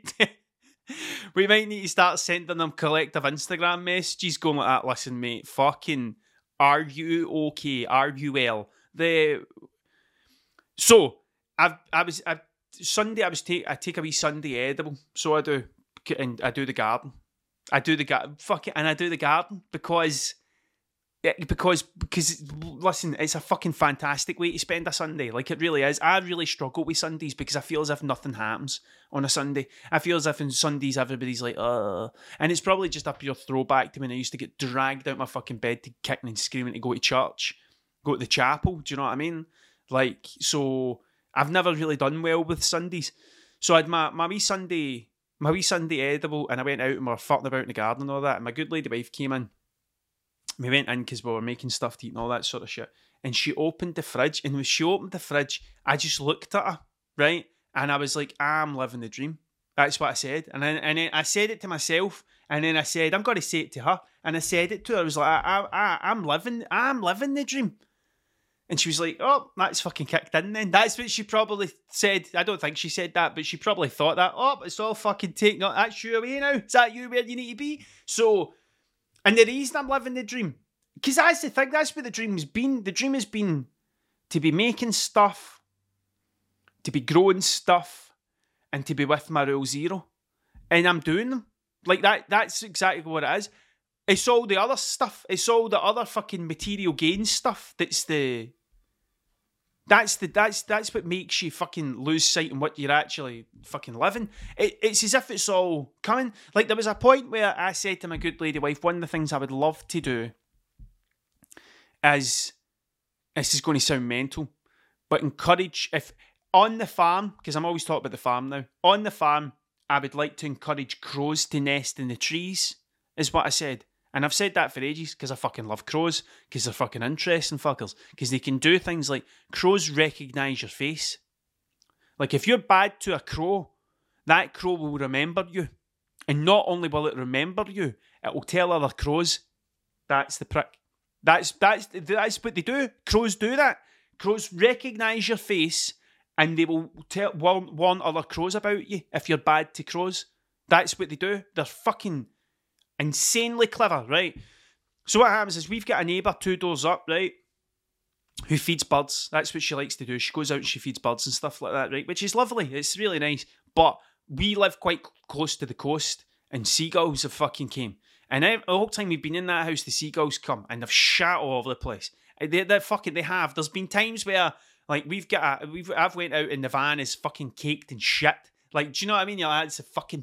might need to start sending them collective Instagram messages going like that. Listen, mate, fucking, are you okay? Are you well? Sunday, I take a wee Sunday edible. So I do, and I do the garden. I do the garden because listen, it's a fucking fantastic way to spend a Sunday. Like, it really is. I really struggle with Sundays because I feel as if nothing happens on a Sunday. I feel as if on Sundays everybody's like, and it's probably just a pure throwback to when I used to get dragged out my fucking bed to kicking and screaming to go to church, go to the chapel. Do you know what I mean? Like, so I've never really done well with Sundays. So I had my wee Sunday edible, and I went out and we were farting about in the garden and all that, and my good lady wife came in. We went in because we were making stuff to eat and all that sort of shit. And she opened the fridge, and when she opened the fridge, I just looked at her, right? And I was like, I'm living the dream. That's what I said. And then I said it to myself, and then I said, I'm going to say it to her. And I said it to her. I was like, I'm living the dream. And she was like, oh, that's fucking kicked in then. That's what she probably said. I don't think she said that, but she probably thought that. Oh, it's all fucking taken up. That's you away now. Is that you where you need to be? So, and the reason I'm living the dream, because that's the thing, that's what the dream has been. The dream has been to be making stuff, to be growing stuff, and to be with my Rule Zero. And I'm doing them. Like that's exactly what it is. It's all the other stuff. It's all the other fucking material gain stuff that's what makes you fucking lose sight on what you're actually fucking living. It's as if it's all coming. Like, there was a point where I said to my good lady wife, one of the things I would love to do is, this is going to sound mental, but encourage, if on the farm, because I'm always talking about the farm now, on the farm, I would like to encourage crows to nest in the trees, is what I said. And I've said that for ages because I fucking love crows, because they're fucking interesting fuckers, because they can do things like, crows recognise your face. Like, if you're bad to a crow, that crow will remember you. And not only will it remember you, it will tell other crows, that's the prick. That's what they do. Crows do that. Crows recognise your face, and they will warn other crows about you if you're bad to crows. That's what they do. They're fucking insanely clever, right? So what happens is, we've got a neighbour 2 doors up, right, who feeds birds. That's what she likes to do. She goes out and she feeds birds and stuff like that, right? Which is lovely. It's really nice. But we live quite close to the coast, and seagulls have fucking came. And the whole time we've been in that house, the seagulls come, and they've shat all over the place. They have. There's been times where, like, I've went out and the van is fucking caked in shit. Like, do you know what I mean? You're like, it's a fucking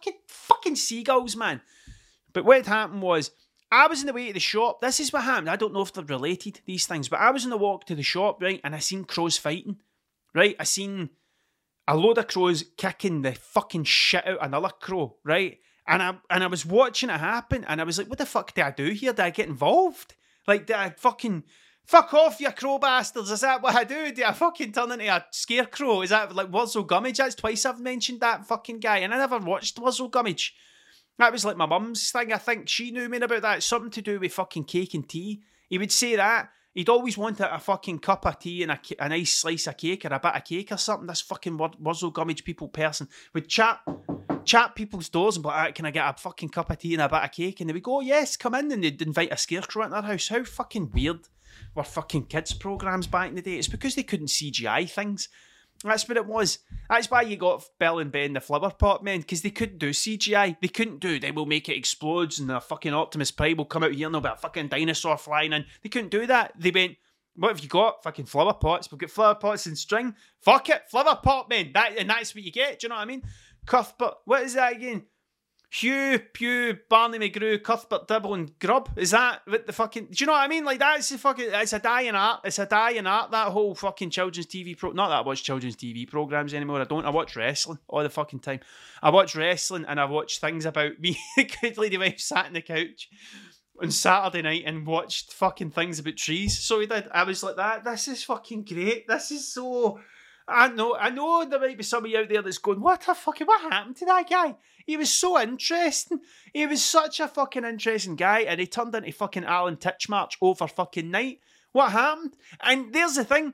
seagulls, man. But what had happened was, I was on the way to the shop. This is what happened. I don't know if they're related, these things, but I was on the walk to the shop, right, and I seen crows fighting, right? I seen a load of crows kicking the fucking shit out another crow, right? And I was watching it happen, and I was like, what the fuck do I do here? Do I get involved? Like, do I fucking... Fuck off, you crow bastards. Is that what I do? Do I fucking turn into a scarecrow? Is that like Wurzel Gummidge? That's twice I've mentioned that fucking guy, and I never watched Wurzel Gummidge. That was like my mum's thing. I think she knew me about that. Something to do with fucking cake and tea. He would say that. He'd always wanted a fucking cup of tea and a nice slice of cake or a bit of cake or something. This fucking Wurzel Gummidge person would chat people's doors and be like, can I get a fucking cup of tea and a bit of cake? And they would go, oh, yes, come in. And they'd invite a scarecrow into their house. How fucking weird were fucking kids' programmes back in the day? It's because they couldn't CGI things. That's what it was. That's why you got Bill and Ben the Flower Pot Men, because they couldn't do CGI. They couldn't do, they will make it explodes and the fucking Optimus Prime will come out here and there'll be a fucking dinosaur flying in. They couldn't do that. They went, what have you got? Fucking flower pots. We've got flower pots and string. Fuck it, Flower Pot Men. That's what you get. Do you know what I mean? Cuthbert, what is that again? Hugh, Pew, Barney McGrew, Cuthbert, Dibble and Grub. Is that what the fucking... Do you know what I mean? Like, that's the fucking... It's a dying art. It's a dying art, that whole fucking children's TV... Not that I watch children's TV programmes anymore. I don't. I watch wrestling all the fucking time. I watch wrestling and I watch things about me. The good lady wife sat on the couch on Saturday night and watched fucking things about trees. So we did. I was like, this is fucking great. This is so... I know there might be somebody out there that's going, what happened to that guy? He was so interesting. He was such a fucking interesting guy, and he turned into fucking Alan Titchmarsh over fucking night. What happened? And there's the thing,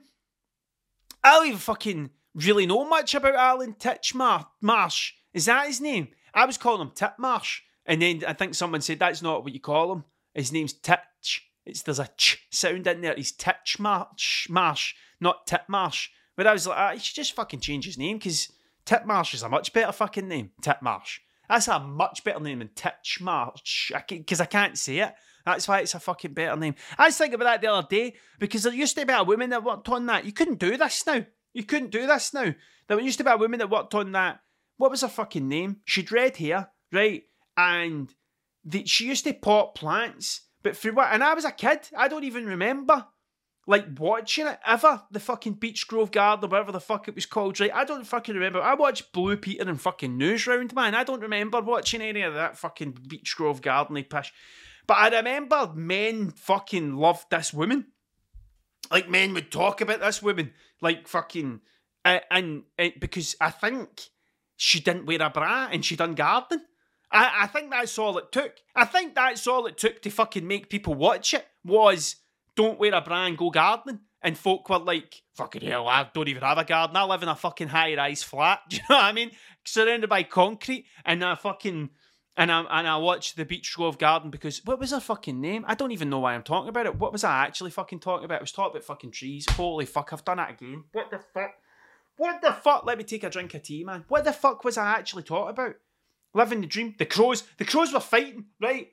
I don't even fucking really know much about Alan Titchmarsh. Is that his name? I was calling him Titmarsh, and then I think someone said that's not what you call him. His name's Titch. There's a ch sound in there. He's Titchmarsh, not Titmarsh. But I was like, he should just fucking change his name, because Titmarsh is a much better fucking name. Titmarsh. That's a much better name than Titchmarsh, because I can't say it. That's why it's a fucking better name. I was thinking about that the other day, because there used to be a woman that worked on that. You couldn't do this now. There used to be a woman that worked on that. What was her fucking name? She'd red hair, right? And she used to pot plants. But for what? And I was a kid. I don't even remember. like watching it ever. The fucking Beech Grove Garden or whatever the fuck it was called, right? I don't fucking remember. I watched Blue Peter and fucking Newsround, man. I don't remember watching any of that fucking Beech Grove Garden pish. But I remember men fucking loved this woman. Like, men would talk about this woman. Like, fucking... and because I think she didn't wear a bra and she done gardening. I think that's all it took. I think that's all it took to fucking make people watch it was don't wear a bra and go gardening. And folk were like, fucking hell, I don't even have a garden. I live in a fucking high-rise flat. Do you know what I mean? Surrounded by concrete. And I fucking... And I watched the Beech Grove Garden because... What was her fucking name? I don't even know why I'm talking about it. What was I actually fucking talking about? I was talking about fucking trees. Holy fuck, I've done it again. What the fuck? What the fuck? Let me take a drink of tea, man. What the fuck was I actually talking about? Living the dream. The crows. The crows were fighting, right?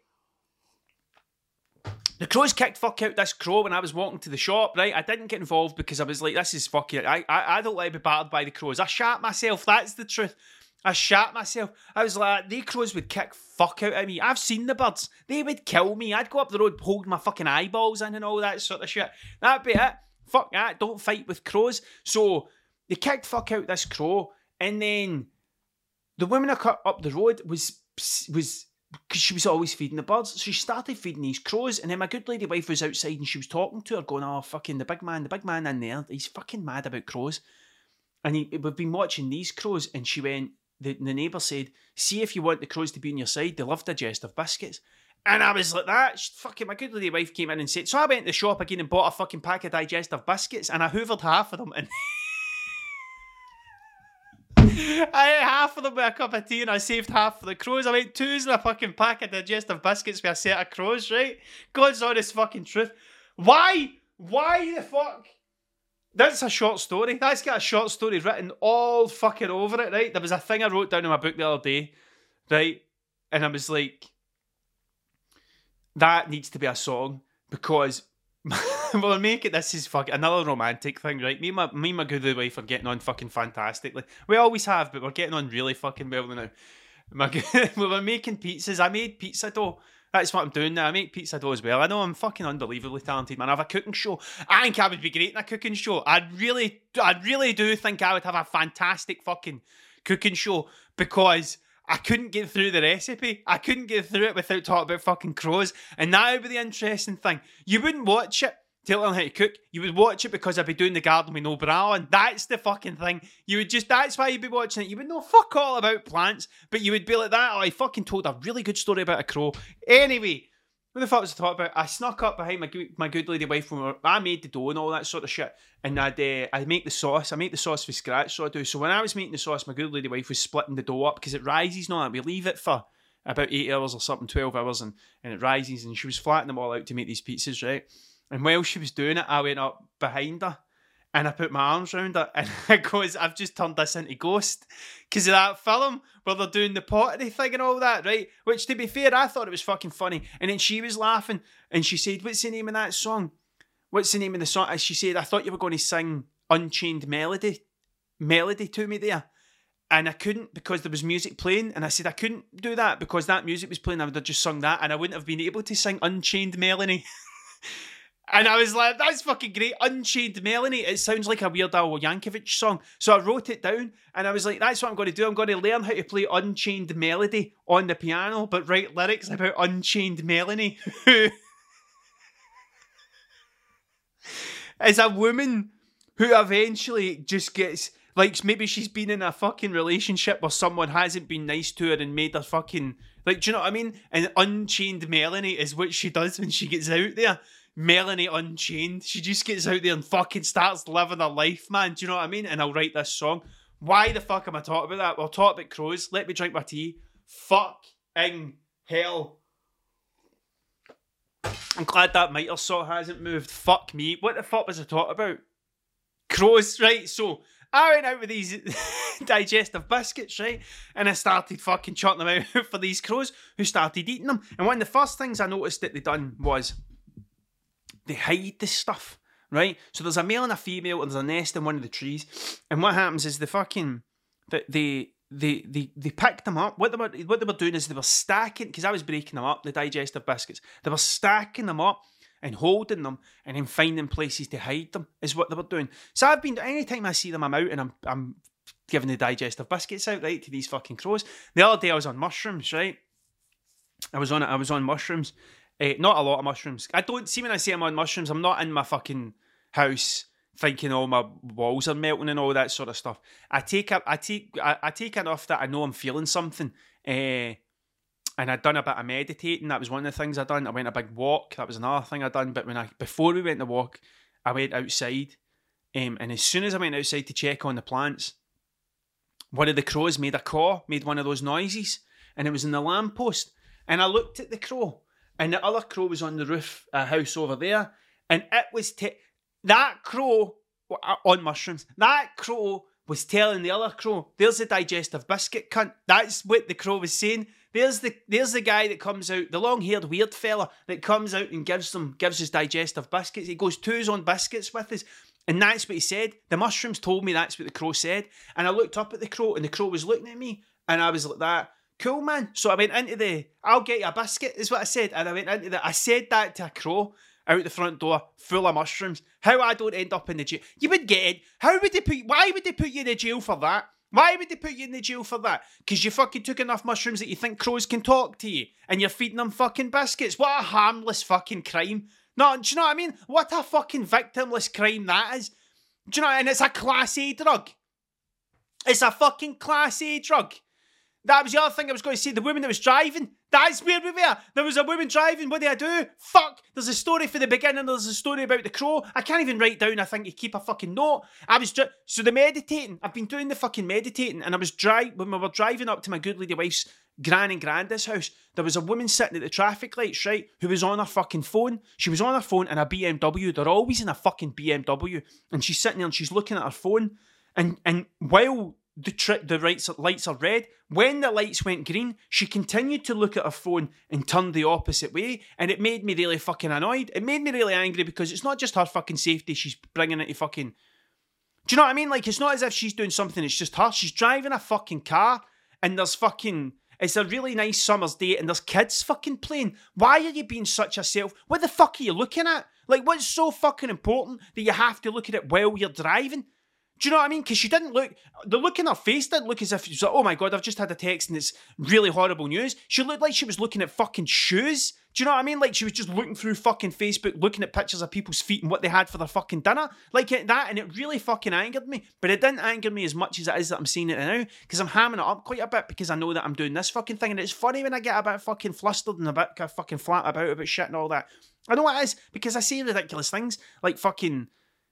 The crows kicked fuck out this crow when I was walking to the shop, right? I didn't get involved because I was like, this is fucking... I don't like to be battered by the crows. I shat myself. That's the truth. I shat myself. I was like, the crows would kick fuck out of me. I've seen the birds. They would kill me. I'd go up the road holding my fucking eyeballs in and all that sort of shit. That'd be it. Fuck that. Don't fight with crows. So they kicked fuck out this crow, and then the woman up the road was because she was always feeding the birds. So she started feeding these crows, and then my good lady wife was outside and she was talking to her going, oh, fucking the big man in there, he's fucking mad about crows. And we've been watching these crows, and she went, the neighbour said, see if you want the crows to be on your side, they love digestive biscuits. And I was like that. Fucking my good lady wife came in and said, so I went to the shop again and bought a fucking pack of digestive biscuits, and I hoovered half of them, and I ate half of them with a cup of tea, and I saved half for the crows. I went twos in a fucking pack of digestive biscuits with a set of crows, right? God's honest fucking truth. Why the fuck? That's a short story. That's got a short story written all fucking over it, right? There was a thing I wrote down in my book the other day, right? And I was like, that needs to be a song because we'll make it. This is fucking another romantic thing, right? Me and my good wife are getting on fucking fantastically. We always have, but we're getting on really fucking well now. We were making pizzas. I made pizza dough. That's what I'm doing now. I make pizza dough as well. I know I'm fucking unbelievably talented, man. I have a cooking show. I think I would be great in a cooking show. I really do think I would have a fantastic fucking cooking show because I couldn't get through the recipe. I couldn't get through it without talking about fucking crows. And that would be the interesting thing. You wouldn't watch it to learn how to cook. You would watch it because I'd be doing the garden with no bra on. That's the fucking thing. That's why you'd be watching it. You would know fuck all about plants, but you would be like that. Oh, I fucking told a really good story about a crow. Anyway, what the fuck was I talking about? I snuck up behind my good lady wife when I made the dough and all that sort of shit. And I'd make the sauce. I make the sauce from scratch, so I do. So when I was making the sauce, my good lady wife was splitting the dough up because it rises and all that. We leave it for about 8 hours or something, 12 hours, and it rises. And she was flattening them all out to make these pizzas, right? And while she was doing it, I went up behind her and I put my arms around her and I goes, I've just turned this into Ghost because of that film where they're doing the pottery thing and all that, right? Which, to be fair, I thought it was fucking funny. And then she was laughing and she said, what's the name of that song? What's the name of the song? She said, I thought you were going to sing Unchained Melody to me there. And I couldn't because there was music playing. And I said, I couldn't do that because that music was playing. I would have just sung that and I wouldn't have been able to sing Unchained Melody. And I was like, that's fucking great. Unchained Melody. It sounds like a Weird Al Yankovic song. So I wrote it down and I was like, that's what I'm going to do. I'm going to learn how to play Unchained Melody on the piano, but write lyrics about Unchained Melody, who is a woman who eventually just gets, like, maybe she's been in a fucking relationship where someone hasn't been nice to her and made her fucking, like, do you know what I mean? And Unchained Melody is what she does when she gets out there. Melanie Unchained. She just gets out there and fucking starts living her life, man. Do you know what I mean? And I'll write this song. Why the fuck am I talking about that? Well, talk about crows. Let me drink my tea. Fucking hell. I'm glad that miter saw hasn't moved. Fuck me. What the fuck was I talking about? Crows, right? So I went out with these digestive biscuits, right? And I started fucking chucking them out for these crows who started eating them. And one of the first things I noticed that they done was they hide this stuff, right? So there's a male and a female, and there's a nest in one of the trees. And what happens is they picked them up. What they were doing is they were stacking, because I was breaking them up, the digestive biscuits. They were stacking them up and holding them and then finding places to hide them is what they were doing. So I've been, anytime I see them, I'm out and I'm giving the digestive biscuits out, right, to these fucking crows. The other day I was on mushrooms, right? I was on mushrooms. Not a lot of mushrooms. I don't see, when I say I'm on mushrooms, I'm not in my fucking house thinking all my walls are melting and all that sort of stuff. I take enough that I know I'm feeling something. And I'd done a bit of meditating. That was one of the things I done. I went a big walk. That was another thing I done. But before we went to walk, I went outside. And as soon as I went outside to check on the plants, one of the crows made a caw, made one of those noises, and it was in the lamppost. And I looked at the crow, and the other crow was on the roof, a house over there, and it was that crow on mushrooms. That crow was telling the other crow, "There's a digestive biscuit, cunt." That's what the crow was saying. There's the guy that comes out, the long-haired weird fella that comes out and gives us digestive biscuits. He goes to his own biscuits with us. And that's what he said. The mushrooms told me that's what the crow said. And I looked up at the crow, and the crow was looking at me, and I was like that. Cool, man. So I went into I'll get you a biscuit, is what I said. And I went into I said that to a crow out the front door, full of mushrooms. How I don't end up in the jail. You would get it. Why would they put you in the jail for that? Why would they put you in the jail for that? Because you fucking took enough mushrooms that you think crows can talk to you, and you're feeding them fucking biscuits. What a harmless fucking crime. No, do you know what I mean? What a fucking victimless crime that is. Do you know? And it's a Class A drug. It's a fucking Class A drug. That was the other thing I was going to say. The woman that was driving. That's where we were. There was a woman driving. What did I do? Fuck. There's a story for the beginning. There's a story about the crow. I can't even write down. I think you keep a fucking note. So the meditating. I've been doing the fucking meditating. And I was when we were driving up to my good lady wife's gran and granddad's house, there was a woman sitting at the traffic lights, right, who was on her fucking phone. She was on her phone in a BMW. They're always in a fucking BMW. And she's sitting there and she's looking at her phone. And while the lights are red, when the lights went green, she continued to look at her phone and turned the opposite way, and it made me really fucking annoyed. It made me really angry, because it's not just her fucking safety she's bringing into fucking... Do you know what I mean? Like, it's not as if she's doing something, it's just her. She's driving a fucking car, and there's fucking... It's a really nice summer's day, and there's kids fucking playing. Why are you being such a self... What the fuck are you looking at? Like, what's so fucking important that you have to look at it while you're driving? Do you know what I mean? Because she didn't look... The look in her face didn't look as if she was like, oh my God, I've just had a text and it's really horrible news. She looked like she was looking at fucking shoes. Do you know what I mean? Like, she was just looking through fucking Facebook, looking at pictures of people's feet and what they had for their fucking dinner. Like that, and it really fucking angered me. But it didn't anger me as much as it is that I'm seeing it now, because I'm hamming it up quite a bit, because I know that I'm doing this fucking thing, and it's funny when I get a bit fucking flustered and a bit fucking flat about shit and all that. I know it is, because I say ridiculous things, like fucking...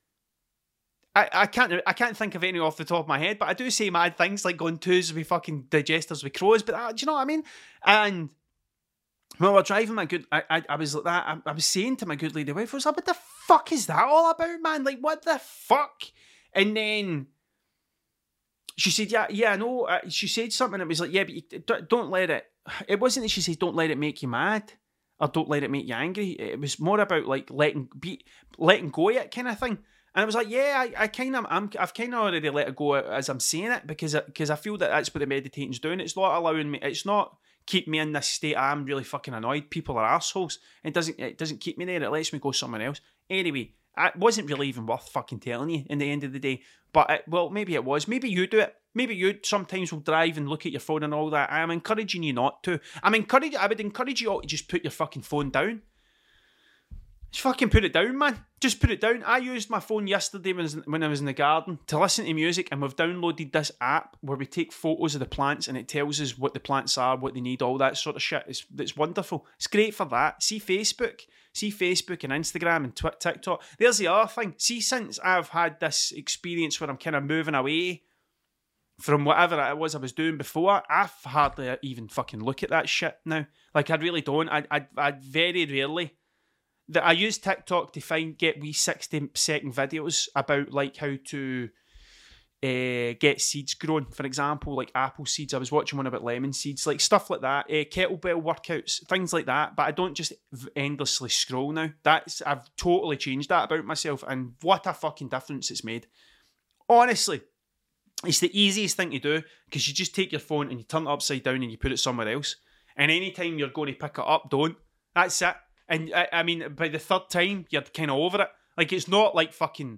I can't think of any off the top of my head, but I do say mad things like going twos with fucking digesters with crows, but do you know what I mean? And when we're driving, I was like that, I was saying to my good lady wife, I was like, what the fuck is that all about, man? Like, what the fuck? And then she said, yeah, I know. She said something, it was like, yeah, but don't let it, it wasn't that she said, don't let it make you mad, or don't let it make you angry. It was more about like letting go of it kind of thing. And I was like, yeah, I've kind of already let it go as I'm saying it, because I feel that that's what the meditating's doing. It's not allowing me, it's not keep me in this state I'm really fucking annoyed, people are assholes. It doesn't keep me there, it lets me go somewhere else. Anyway, it wasn't really even worth fucking telling you in the end of the day. But, maybe it was. Maybe you do it. Maybe you sometimes will drive and look at your phone and all that. I'm encouraging you not to. I would encourage you all to just put your fucking phone down. Just fucking put it down, man. Just put it down. I used my phone yesterday when I was in the garden to listen to music, and we've downloaded this app where we take photos of the plants and it tells us what the plants are, what they need, all that sort of shit. It's wonderful. It's great for that. See Facebook and Instagram and TikTok. There's the other thing. See, since I've had this experience where I'm kind of moving away from whatever it was I was doing before, I hardly even fucking look at that shit now. Like, I really don't. I very rarely... I use TikTok to get wee 60-second videos about like how to get seeds grown. For example, like apple seeds. I was watching one about lemon seeds, like stuff like that. Kettlebell workouts, things like that. But I don't just endlessly scroll now. I've totally changed that about myself, and what a fucking difference it's made. Honestly, it's the easiest thing to do, because you just take your phone and you turn it upside down and you put it somewhere else. And anytime you're going to pick it up, don't. That's it. And I mean, by the third time, you're kind of over it. Like, it's not like fucking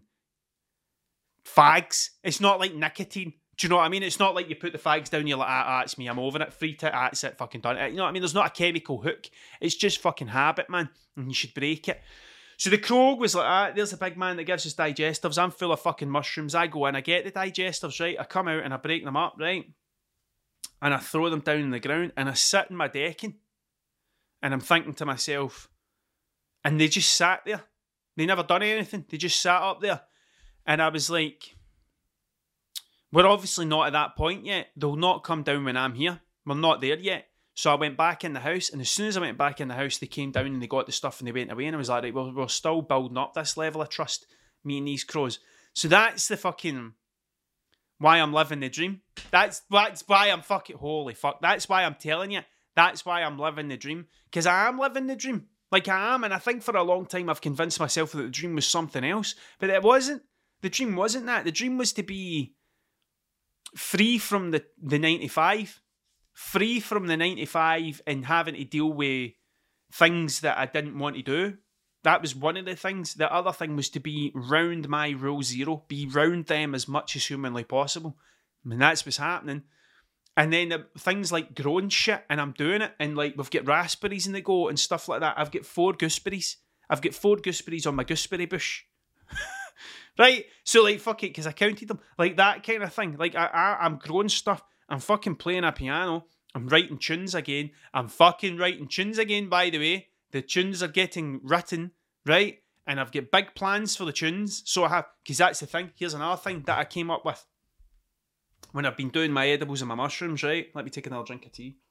fags. It's not like nicotine. Do you know what I mean? It's not like you put the fags down, you're like, it's me, I'm over it. Free tit, it's it, fucking done. You know what I mean? There's not a chemical hook. It's just fucking habit, man. And you should break it. So the Krog was like, there's a big man that gives us digestives. I'm full of fucking mushrooms. I go in, I get the digestives, right? I come out and I break them up, right? And I throw them down on the ground and I sit in my decking. And I'm thinking to myself, and they just sat there. They never done anything. They just sat up there. And I was like, we're obviously not at that point yet. They'll not come down when I'm here. We're not there yet. So I went back in the house, and as soon as I went back in the house, they came down and they got the stuff and they went away. And I was like, right, well, we're still building up this level of trust, me and these crows. So that's the fucking why I'm living the dream. That's why I'm fucking, holy fuck. That's why I'm telling you. That's why I'm living the dream. Because I am living the dream. Like I am. And I think for a long time I've convinced myself that the dream was something else. But it wasn't. The dream wasn't that. The dream was to be free from the 95. Free from the 95 and having to deal with things that I didn't want to do. That was one of the things. The other thing was to be round my rule zero. Be round them as much as humanly possible. I mean, that's what's happening. And then things like growing shit, and I'm doing it. And like, we've got raspberries in the go and stuff like that. I've got 4 gooseberries. I've got 4 gooseberries on my gooseberry bush. Right? So like, fuck it, because I counted them. Like that kind of thing. Like I'm growing stuff. I'm fucking playing a piano. I'm writing tunes again. I'm fucking writing tunes again, by the way. The tunes are getting written, right? And I've got big plans for the tunes. So I have, because that's the thing. Here's another thing that I came up with. When I've been doing my edibles and my mushrooms, right? Let me take another drink of tea.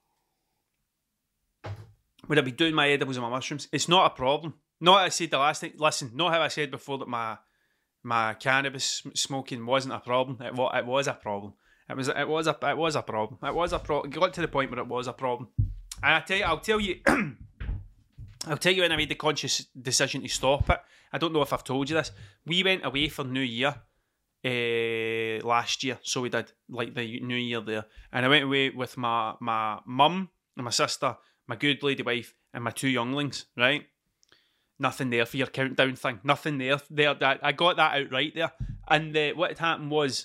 When I've been doing my edibles and my mushrooms, it's not a problem. Not I said the last thing. Listen, not how I said before that my cannabis smoking wasn't a problem. It was a problem. It was a problem. It was a problem. It got to the point where it was a problem. And I'll tell you when I made the conscious decision to stop it. I don't know if I've told you this. We went away for New Year last year, so we did like the New Year there. And I went away with my mum and my sister, my good lady wife, and my 2 younglings. Right? Nothing there for your countdown thing. Nothing there. I got that out right there. And what had happened was,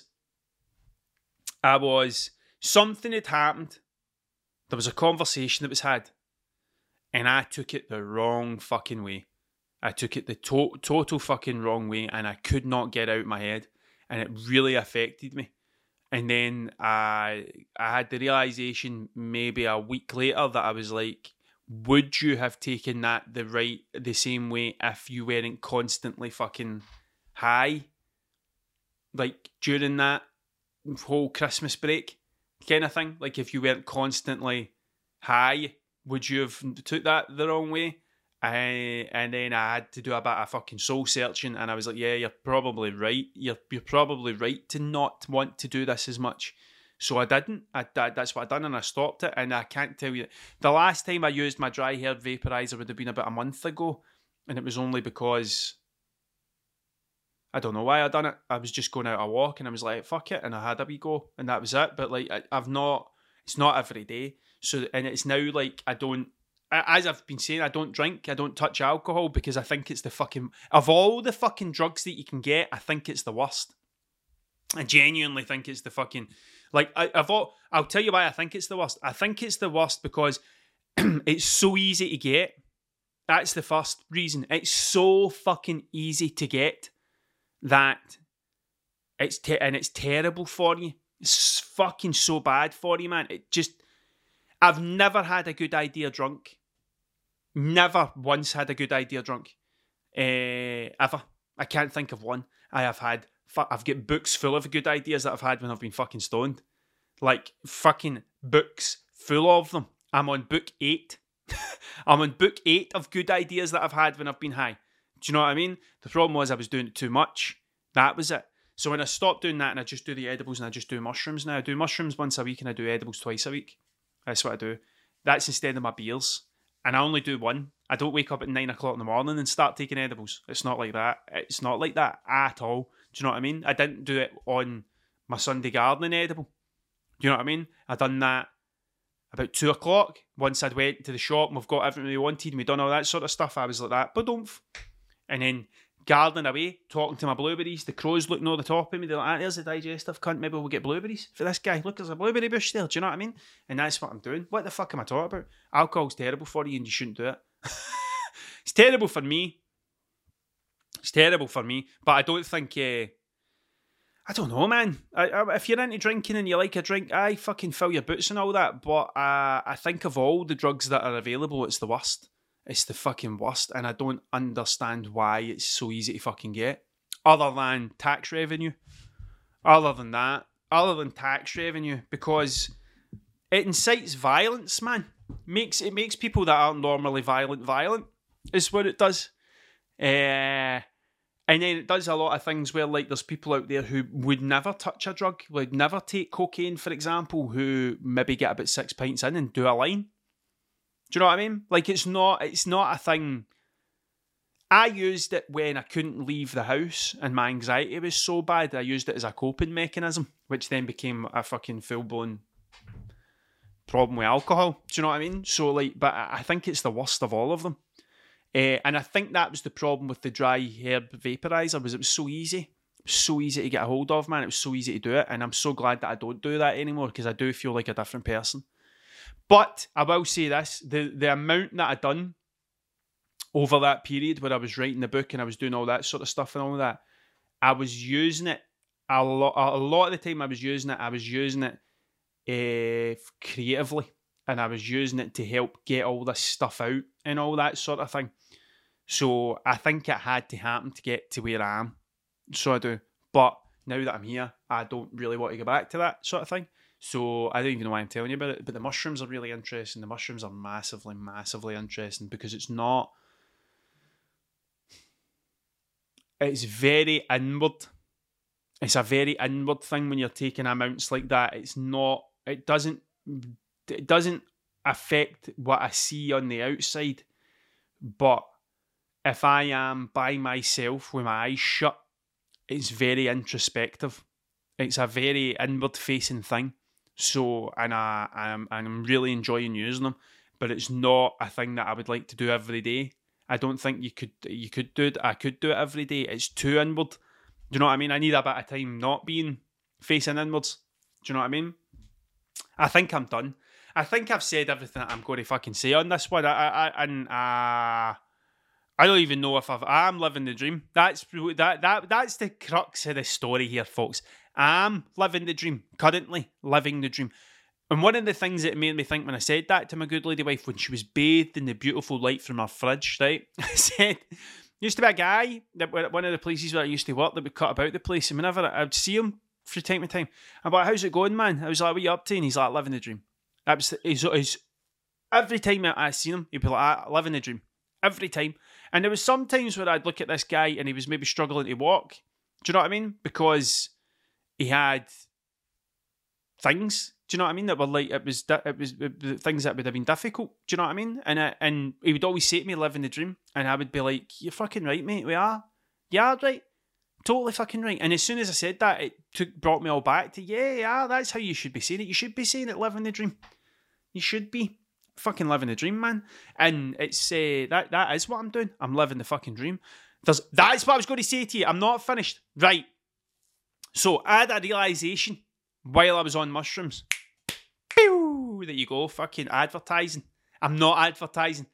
something had happened. There was a conversation that was had, and I took it the wrong fucking way. I took it the total fucking wrong way, and I could not get out of my head, and it really affected me. And then I had the realisation maybe a week later that I was like, would you have taken that the same way if you weren't constantly fucking high? Like during that whole Christmas break kind of thing? Like if you weren't constantly high, would you have took that the wrong way? And then I had to do a bit of fucking soul searching, and I was like, yeah, you're probably right. You're probably right to not want to do this as much. So I didn't. That's what I done, and I stopped it. And I can't tell you, the last time I used my dry hair vaporizer would have been about a month ago, and it was only because I don't know why I done it. I was just going out a walk, and I was like, fuck it, and I had a wee go, and that was it. But like, I've not. It's not every day. So, and it's now like I don't. As I've been saying, I don't drink, I don't touch alcohol, because I think it's the fucking, of all the fucking drugs that you can get, I think it's the worst. I genuinely think it's the fucking, like, I'll tell you why I think it's the worst. I think it's the worst because it's so easy to get. That's the first reason. It's so fucking easy to get that it's terrible for you. It's fucking so bad for you, man. I've never had a good idea drunk. Never once had a good idea drunk. Ever. I can't think of one. I've got books full of good ideas that I've had when I've been fucking stoned. Like, fucking books full of them. I'm on book 8. I'm on book 8 of good ideas that I've had when I've been high. Do you know what I mean? The problem was I was doing it too much. That was it. So when I stopped doing that and I just do the edibles and I just do mushrooms now. I do mushrooms once a week and I do edibles twice a week. That's what I do. That's instead of my beers. And I only do one. I don't wake up at 9 o'clock in the morning and start taking edibles. It's not like that. It's not like that at all. Do you know what I mean? I didn't do it on my Sunday gardening edible. Do you know what I mean? I about 2 o'clock, once I'd went to the shop and we've got everything we wanted and we'd done all that sort of stuff, I was like that, ba-dumph. And then gardening away, talking to my blueberries, the crows looking over the top of me, they're like, there's a digestive cunt, maybe we'll get blueberries for this guy. Look, there's a blueberry bush there, do you know what I mean? And that's what I'm doing. What the fuck am I talking about? Alcohol's terrible for you and you shouldn't do it. It's terrible for me. It's terrible for me, but I don't think... I don't know, man. If you're into drinking and you like a drink, I fucking fill your boots and all that. But I think of all the drugs that are available, it's the worst. It's the fucking worst. And I don't understand why it's so easy to fucking get. Other than tax revenue. Other than tax revenue. Because it incites violence, man. It makes people that aren't normally violent. Is what it does. And then it does a lot of things where, like, there's people out there who would never touch a drug, would never take cocaine, for example, who maybe get about 6 pints in and do a line. Do you know what I mean? Like, it's not a thing. I used it when I couldn't leave the house and my anxiety was so bad. I used it as a coping mechanism, which then became a fucking full-blown problem with alcohol. Do you know what I mean? So, like, but I think it's the worst of all of them. And I think that was the problem with the dry herb vaporizer, was it was so easy. It was so easy to get a hold of, man. It was so easy to do it. And I'm so glad that I don't do that anymore, because I do feel like a different person. But I will say this, the amount that I done over that period where I was writing the book and I was doing all that sort of stuff and all that, I was using it a lot of the time. I was using it creatively, and I was using it to help get all this stuff out and all that sort of thing. So I think it had to happen to get to where I am. So I do. But now that I'm here, I don't really want to go back to that sort of thing. So I don't even know why I'm telling you about it. But the mushrooms are really interesting. The mushrooms are massively, massively interesting, because it's very inward. It's a very inward thing when you're taking amounts like that. It doesn't affect what I see on the outside. But if I am by myself with my eyes shut, it's very introspective. It's a very inward-facing thing. So, and I'm really enjoying using them. But it's not a thing that I would like to do every day. I don't think you could do it. I could do it every day. It's too inward. Do you know what I mean? I need a bit of time not being facing inwards. Do you know what I mean? I think I'm done. I think I've said everything that I'm going to fucking say on this one. I don't even know if I'm living the dream. That's the crux of the story here, folks. I'm living the dream. Currently living the dream. And one of the things that made me think when I said that to my good lady wife, when she was bathed in the beautiful light from her fridge, right? I said, used to be a guy that one of the places where I used to work that would cut about the place, and whenever I'd see him from time to time, I'm like, how's it going, man? I was like, what are you up to? And he's like, living the dream. He's every time I seen him, he'd be like, living the dream. Every time. And there was some times where I'd look at this guy and he was maybe struggling to walk. Do you know what I mean? Because he had things. Do you know what I mean? That were like, it was things that would have been difficult. Do you know what I mean? And he would always say to me, living the dream. And I would be like, you're fucking right, mate. We are. Yeah, right. Totally fucking right. And as soon as I said that, it brought me all back to, yeah, that's how you should be saying it. You should be saying it, living the dream. You should be fucking living the dream, man. And it's that is what I'm doing. I'm living the fucking dream. That's what I was going to say to you. I'm not finished. Right. So I had a realisation while I was on mushrooms. Pew! There you go. Fucking advertising. I'm not advertising.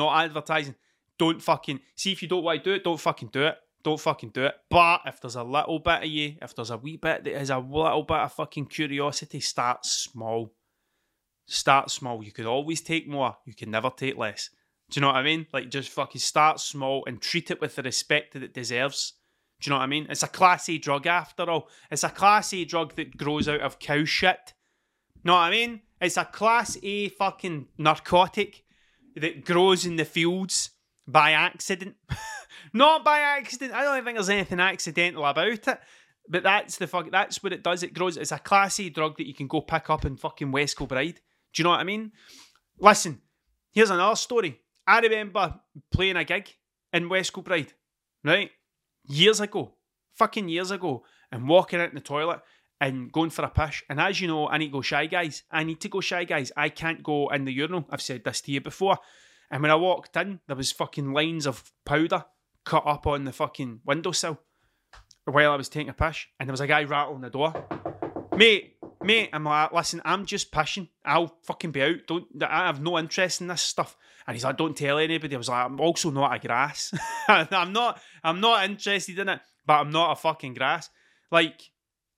Don't fucking... See, if you don't want to do it, don't fucking do it. Don't fucking do it. But if there's a little bit of you, if there's a wee bit that is a little bit of fucking curiosity, start small. Start small. You could always take more. You can never take less. Do you know what I mean? Like, just fucking start small and treat it with the respect that it deserves. Do you know what I mean? It's a Class A drug after all. It's a Class A drug that grows out of cow shit. Know what I mean? It's a Class A fucking narcotic that grows in the fields by accident. Not by accident. I don't think there's anything accidental about it. But that's what it does. It grows. It's a Class A drug that you can go pick up in fucking West Kilbride. Do you know what I mean? Listen, here's another story. I remember playing a gig in West Kilbride, right? Years ago. Fucking years ago. And walking out in the toilet. and going for a piss. And as you know, I need to go Shy Guys. I can't go in the urinal. I've said this to you before. And when I walked in, there was fucking lines of powder cut up on the fucking windowsill while I was taking a piss. And there was a guy rattling the door. Mate, I'm like, listen, I'm just pissing. I'll fucking be out. I have no interest in this stuff. And he's like, don't tell anybody. I was like, I'm also not a grass. I'm not interested in it, but I'm not a fucking grass. Like,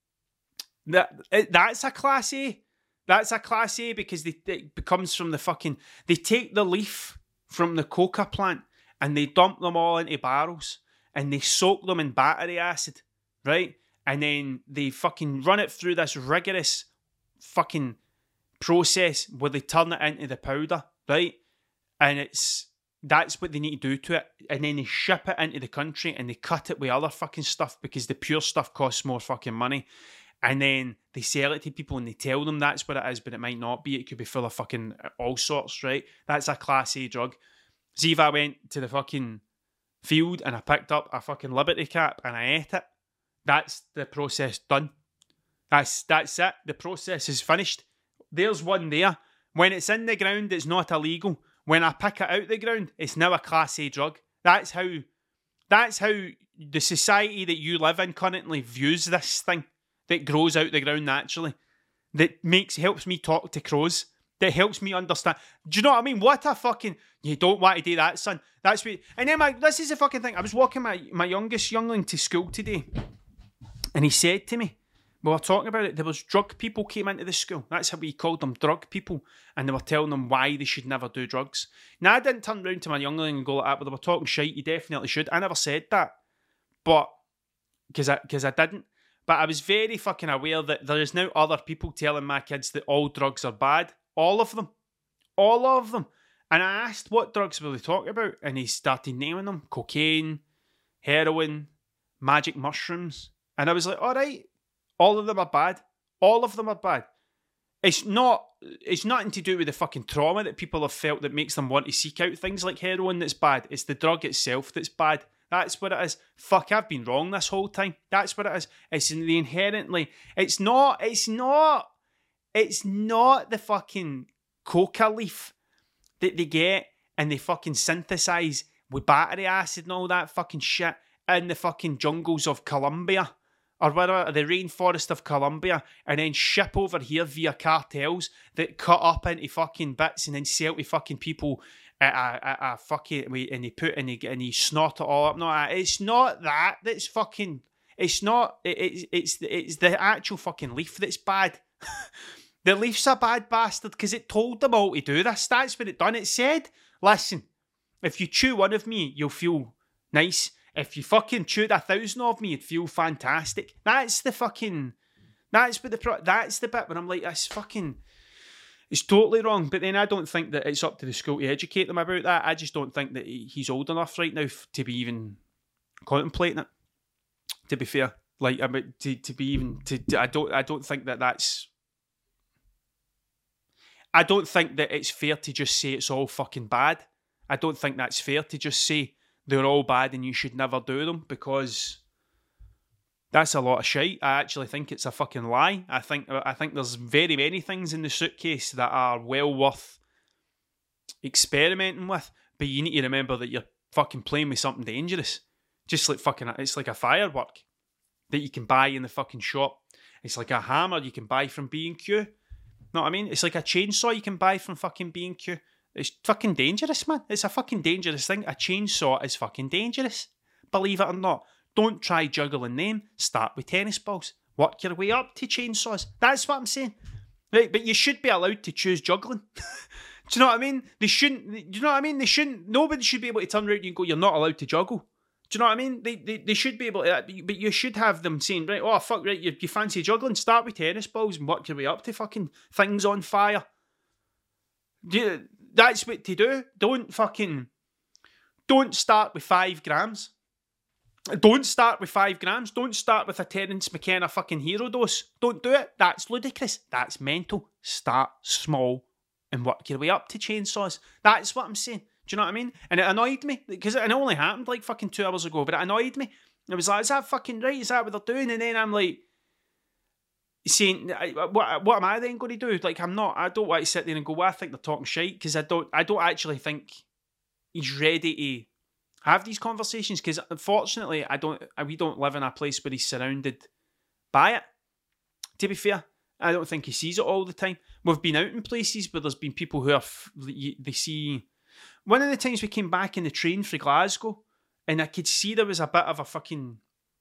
that's a class A. That's a class A because it comes from the fucking... They take the leaf from the coca plant and they dump them all into barrels and they soak them in battery acid, right? And then they fucking run it through this rigorous fucking process where they turn it into the powder, right? And that's what they need to do to it. And then they ship it into the country and they cut it with other fucking stuff because the pure stuff costs more fucking money. And then they sell it to people and they tell them that's what it is, but it might not be. It could be full of fucking all sorts, right? That's a class A drug. See if I went to the fucking field and I picked up a fucking Liberty Cap and I ate it. That's the process done. That's it. The process is finished. There's one there. When it's in the ground, it's not illegal. When I pick it out the ground, it's now a class A drug. That's how the society that you live in currently views this thing that grows out the ground naturally. That helps me talk to crows. That helps me understand. Do you know what I mean? What a fucking... You don't want to do that, son. That's what... And then this is the fucking thing. I was walking my youngest youngling to school today. And he said to me, we were talking about it, there was drug people came into the school. That's how we called them, drug people. And they were telling them why they should never do drugs. Now, I didn't turn round to my youngling and go like that, but they were talking shite, you definitely should. I never said that. But, because I didn't. But I was very fucking aware that there is now other people telling my kids that all drugs are bad. All of them. All of them. And I asked what drugs were they talking about, and he started naming them. Cocaine, heroin, magic mushrooms. And I was like, all right, all of them are bad. All of them are bad. It's nothing to do with the fucking trauma that people have felt that makes them want to seek out things like heroin that's bad. It's the drug itself that's bad. That's what it is. Fuck, I've been wrong this whole time. That's what it is. It's in the inherently... It's not the fucking coca leaf that they get and they fucking synthesize with battery acid and all that fucking shit in the fucking jungles of Colombia or whatever, the rainforest of Colombia, and then ship over here via cartels that cut up into fucking bits and then sell to fucking people at a fucking... And they snort it all up. No, it's not that. That's fucking... It's not... It's the actual fucking leaf that's bad. The leaf's a bad bastard because it told them all to do this. That's what it done. It said, listen, if you chew one of me, you'll feel nice. If you fucking chewed 1,000 of me, you'd feel fantastic. That's the fucking... That's the bit when I'm like, that's fucking... It's totally wrong. But then I don't think that it's up to the school to educate them about that. I just don't think that he's old enough right now to be even contemplating it. To be fair. Like, I mean, to be even... I don't think that that's... I don't think that it's fair to just say it's all fucking bad. I don't think that's fair to just say they're all bad and you should never do them, because that's a lot of shite. I actually think it's a fucking lie. I think there's very many things in the suitcase that are well worth experimenting with, but you need to remember that you're fucking playing with something dangerous. Just like fucking, it's like a firework that you can buy in the fucking shop. It's like a hammer you can buy from B&Q. Know what I mean? It's like a chainsaw you can buy from fucking B&Q. It's fucking dangerous, man. It's a fucking dangerous thing. A chainsaw is fucking dangerous. Believe it or not. Don't try juggling them. Start with tennis balls. Work your way up to chainsaws. That's what I'm saying. Right, but you should be allowed to choose juggling. Do you know what I mean? They shouldn't... Do you know what I mean? They shouldn't... Nobody should be able to turn around and go, you're not allowed to juggle. Do you know what I mean? They should be able to, but you should have them saying, right, oh, fuck, right, you fancy juggling? Start with tennis balls and work your way up to fucking things on fire. That's what to do. Don't start with 5 grams. Don't start with 5 grams. Don't start with a Terence McKenna fucking hero dose. Don't do it. That's ludicrous. That's mental. Start small and work your way up to chainsaws. That's what I'm saying. Do you know what I mean? And it annoyed me, because it only happened like fucking 2 hours ago, but it annoyed me. It was like, is that fucking right? Is that what they're doing? And then I'm like, saying, what am I then going to do? Like, I don't want to sit there and go, well, I think they're talking shite, because I don't actually think he's ready to have these conversations, because unfortunately we don't live in a place where he's surrounded by it. To be fair, I don't think he sees it all the time. We've been out in places where there's been people who they see. One of the times we came back in the train for Glasgow, and I could see there was a bit of a fucking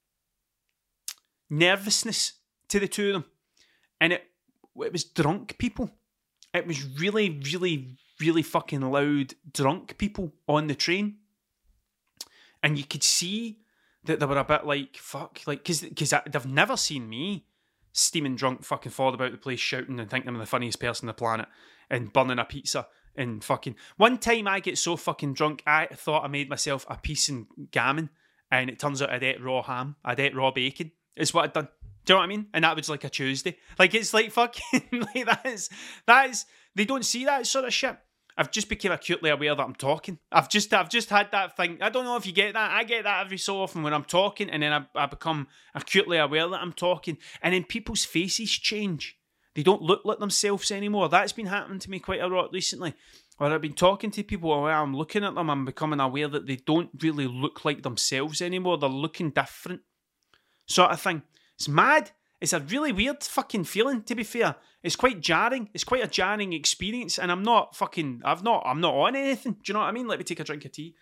nervousness to the two of them, and it was drunk people. It was really, really, really fucking loud drunk people on the train, and you could see that they were a bit like, fuck, like, because they've never seen me steaming drunk, fucking falling about the place, shouting and thinking I'm the funniest person on the planet, and burning a pizza. And fucking one time I get so fucking drunk I thought I made myself a piece in gammon, and it turns out I'd ate raw ham, I'd ate raw bacon, is what I'd done. Do you know what I mean? And that was like a Tuesday. Like, it's like fucking like that is they don't see that sort of shit. I've just become acutely aware that I'm talking. I've just had that thing. I don't know if you get that. I get that every so often when I'm talking, and then I become acutely aware that I'm talking, and then people's faces change. They don't look like themselves anymore. That's been happening to me quite a lot recently. Where I've been talking to people, and when I'm looking at them, I'm becoming aware that they don't really look like themselves anymore. They're looking different, sort of thing. It's mad. It's a really weird fucking feeling, to be fair. It's quite jarring. It's quite a jarring experience, and I'm not on anything. Do you know what I mean? Let me take a drink of tea.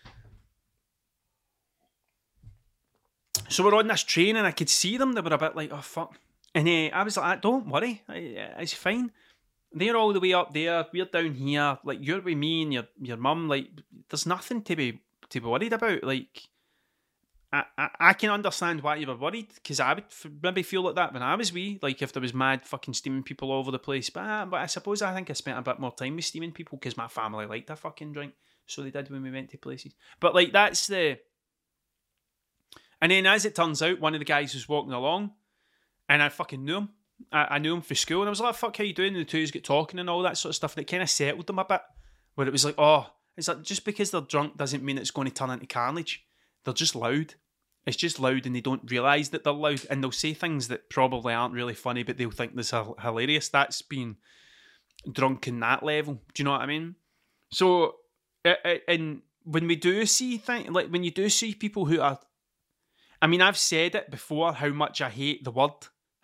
So we're on this train, and I could see them. They were a bit like, oh, fuck. And I was like, don't worry. It's fine. They're all the way up there. We're down here. Like, you're with me and your mum. Like, there's nothing to be worried about. Like, I can understand why you were worried, because I would maybe feel like that when I was wee, like if there was mad fucking steaming people all over the place. But I suppose I think I spent a bit more time with steaming people because my family liked a fucking drink, so they did when we went to places. But like, that's the... And then as it turns out, one of the guys was walking along, and I fucking knew him. I knew him from school, and I was like, fuck, how you doing? And the twos get talking and all that sort of stuff, and it kind of settled them a bit, where it was like, oh, it's like, just because they're drunk doesn't mean it's going to turn into carnage. They're just loud. It's just loud, and they don't realise that they're loud, and they'll say things that probably aren't really funny, but they'll think this hilarious. That's being drunk in that level. Do you know what I mean? So, and when we do see things, like when you do see people who are, I mean, I've said it before, how much I hate the word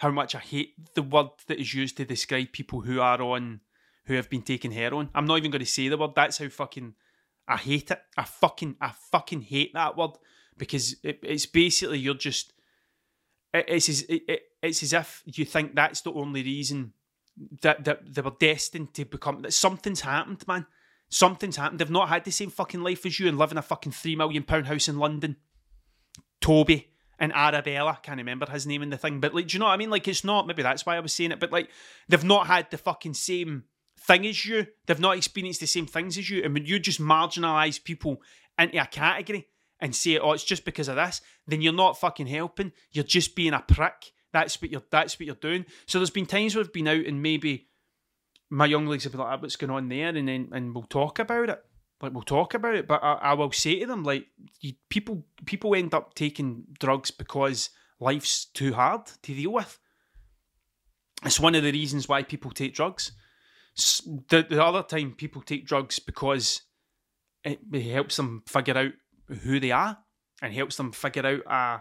that is used to describe people who have been taking heroin. I'm not even going to say the word. That's how fucking I hate it. I fucking hate that word, because it's basically, you're just, it's as if you think that's the only reason that they were destined to become, that something's happened, man. Something's happened. They've not had the same fucking life as you and live in a fucking £3 million house in London. Toby and Arabella, can't remember his name in the thing, but like, do you know what I mean? Like, it's not, maybe that's why I was saying it, but like, they've not had the fucking same thing as you. They've not experienced the same things as you. And when you just marginalise people into a category and say, oh, it's just because of this, then you're not fucking helping. You're just being a prick. That's what you're doing. So there's been times where I've been out, and maybe my young legs have been like, what's going on there? And we'll talk about it. Like, we'll talk about it. But I will say to them, like, people end up taking drugs because life's too hard to deal with. It's one of the reasons why people take drugs. The other time, people take drugs because it helps them figure out who they are, and helps them figure out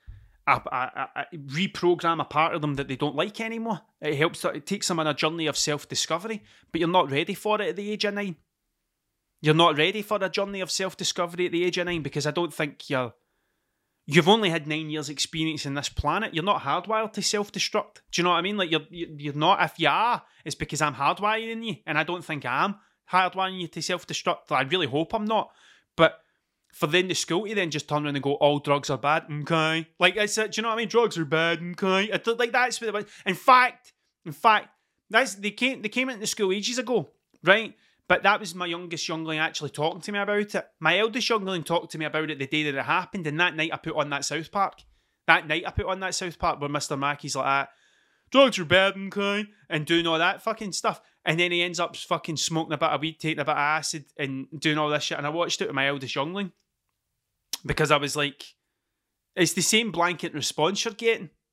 reprogram a part of them that they don't like anymore. It takes them on a journey of self-discovery, but you're not ready for it at the age of 9. You're not ready for a journey of self-discovery at the age of 9, because I don't think you've only had 9 years experience in this planet. You're not hardwired to self-destruct. Do you know what I mean? Like, you're not. If you are, it's because I'm hardwiring you, and I don't think I am hardwiring you to self-destruct. I really hope I'm not. But for then the school to then just turn around and go, all drugs are bad, okay? Like, do you know what I mean? Drugs are bad, okay? Like, that's what it was. In fact, they came into school ages ago, right? But that was my youngest youngling actually talking to me about it. My eldest youngling talked to me about it the day that it happened, and that night I put on that South Park. Where Mr. Mackey's like, drugs are bad, okay? And doing all that fucking stuff. And then he ends up fucking smoking a bit of weed, taking a bit of acid, and doing all this shit. And I watched it with my eldest youngling, because I was like, it's the same blanket response you're getting.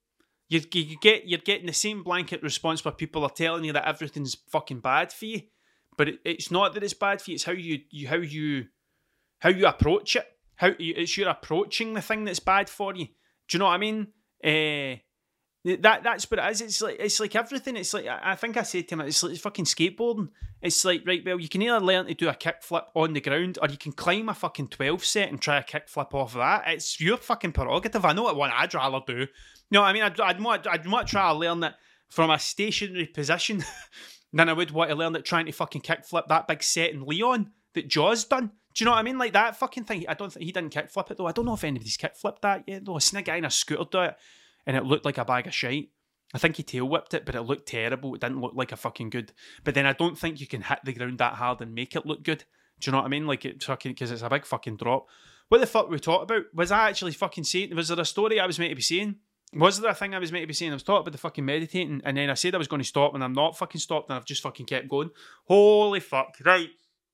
you're getting the same blanket response where people are telling you that everything's fucking bad for you, but it's not that it's bad for you. It's how you approach it. It's you're approaching the thing that's bad for you. Do you know what I mean? That's what it is. It's like everything. It's like, I think I said to him, it's like fucking skateboarding. It's like, right, well, you can either learn to do a kickflip on the ground, or you can climb a fucking 12 set and try a kickflip off of that. It's your fucking prerogative. I know what one I'd rather do. You know what I mean? I'd much rather learn it from a stationary position than I would want to learn it trying to fucking kickflip that big set in Leon that Jaws done. Do you know what I mean? Like that fucking thing. I don't think he didn't kickflip it though. I don't know if anybody's kickflipped that yet though. I seen a guy in a scooter do it, and it looked like a bag of shite. I think he tail whipped it, but it looked terrible. It didn't look like a fucking good. But then I don't think you can hit the ground that hard and make it look good. Do you know what I mean? Like it fucking, because it's a big fucking drop. What the fuck were we talking about? Was I actually fucking saying? Was there a story I was meant to be saying? Was there a thing I was meant to be saying? I was talking about the fucking meditating, and then I said I was going to stop, and I'm not fucking stopped, and I've just fucking kept going. Holy fuck! Right.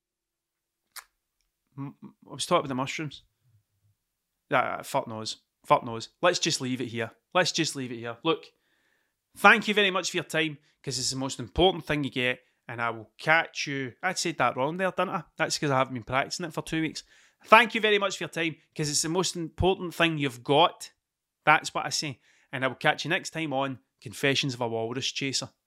I was talking about the mushrooms. Fuck knows. Fuck knows. Let's just leave it here. Look, thank you very much for your time, because it's the most important thing you get, and I will catch you. I said that wrong there, didn't I? That's because I haven't been practicing it for 2 weeks. Thank you very much for your time, because it's the most important thing you've got. That's what I say. And I will catch you next time on Confessions of a Walrus Chaser.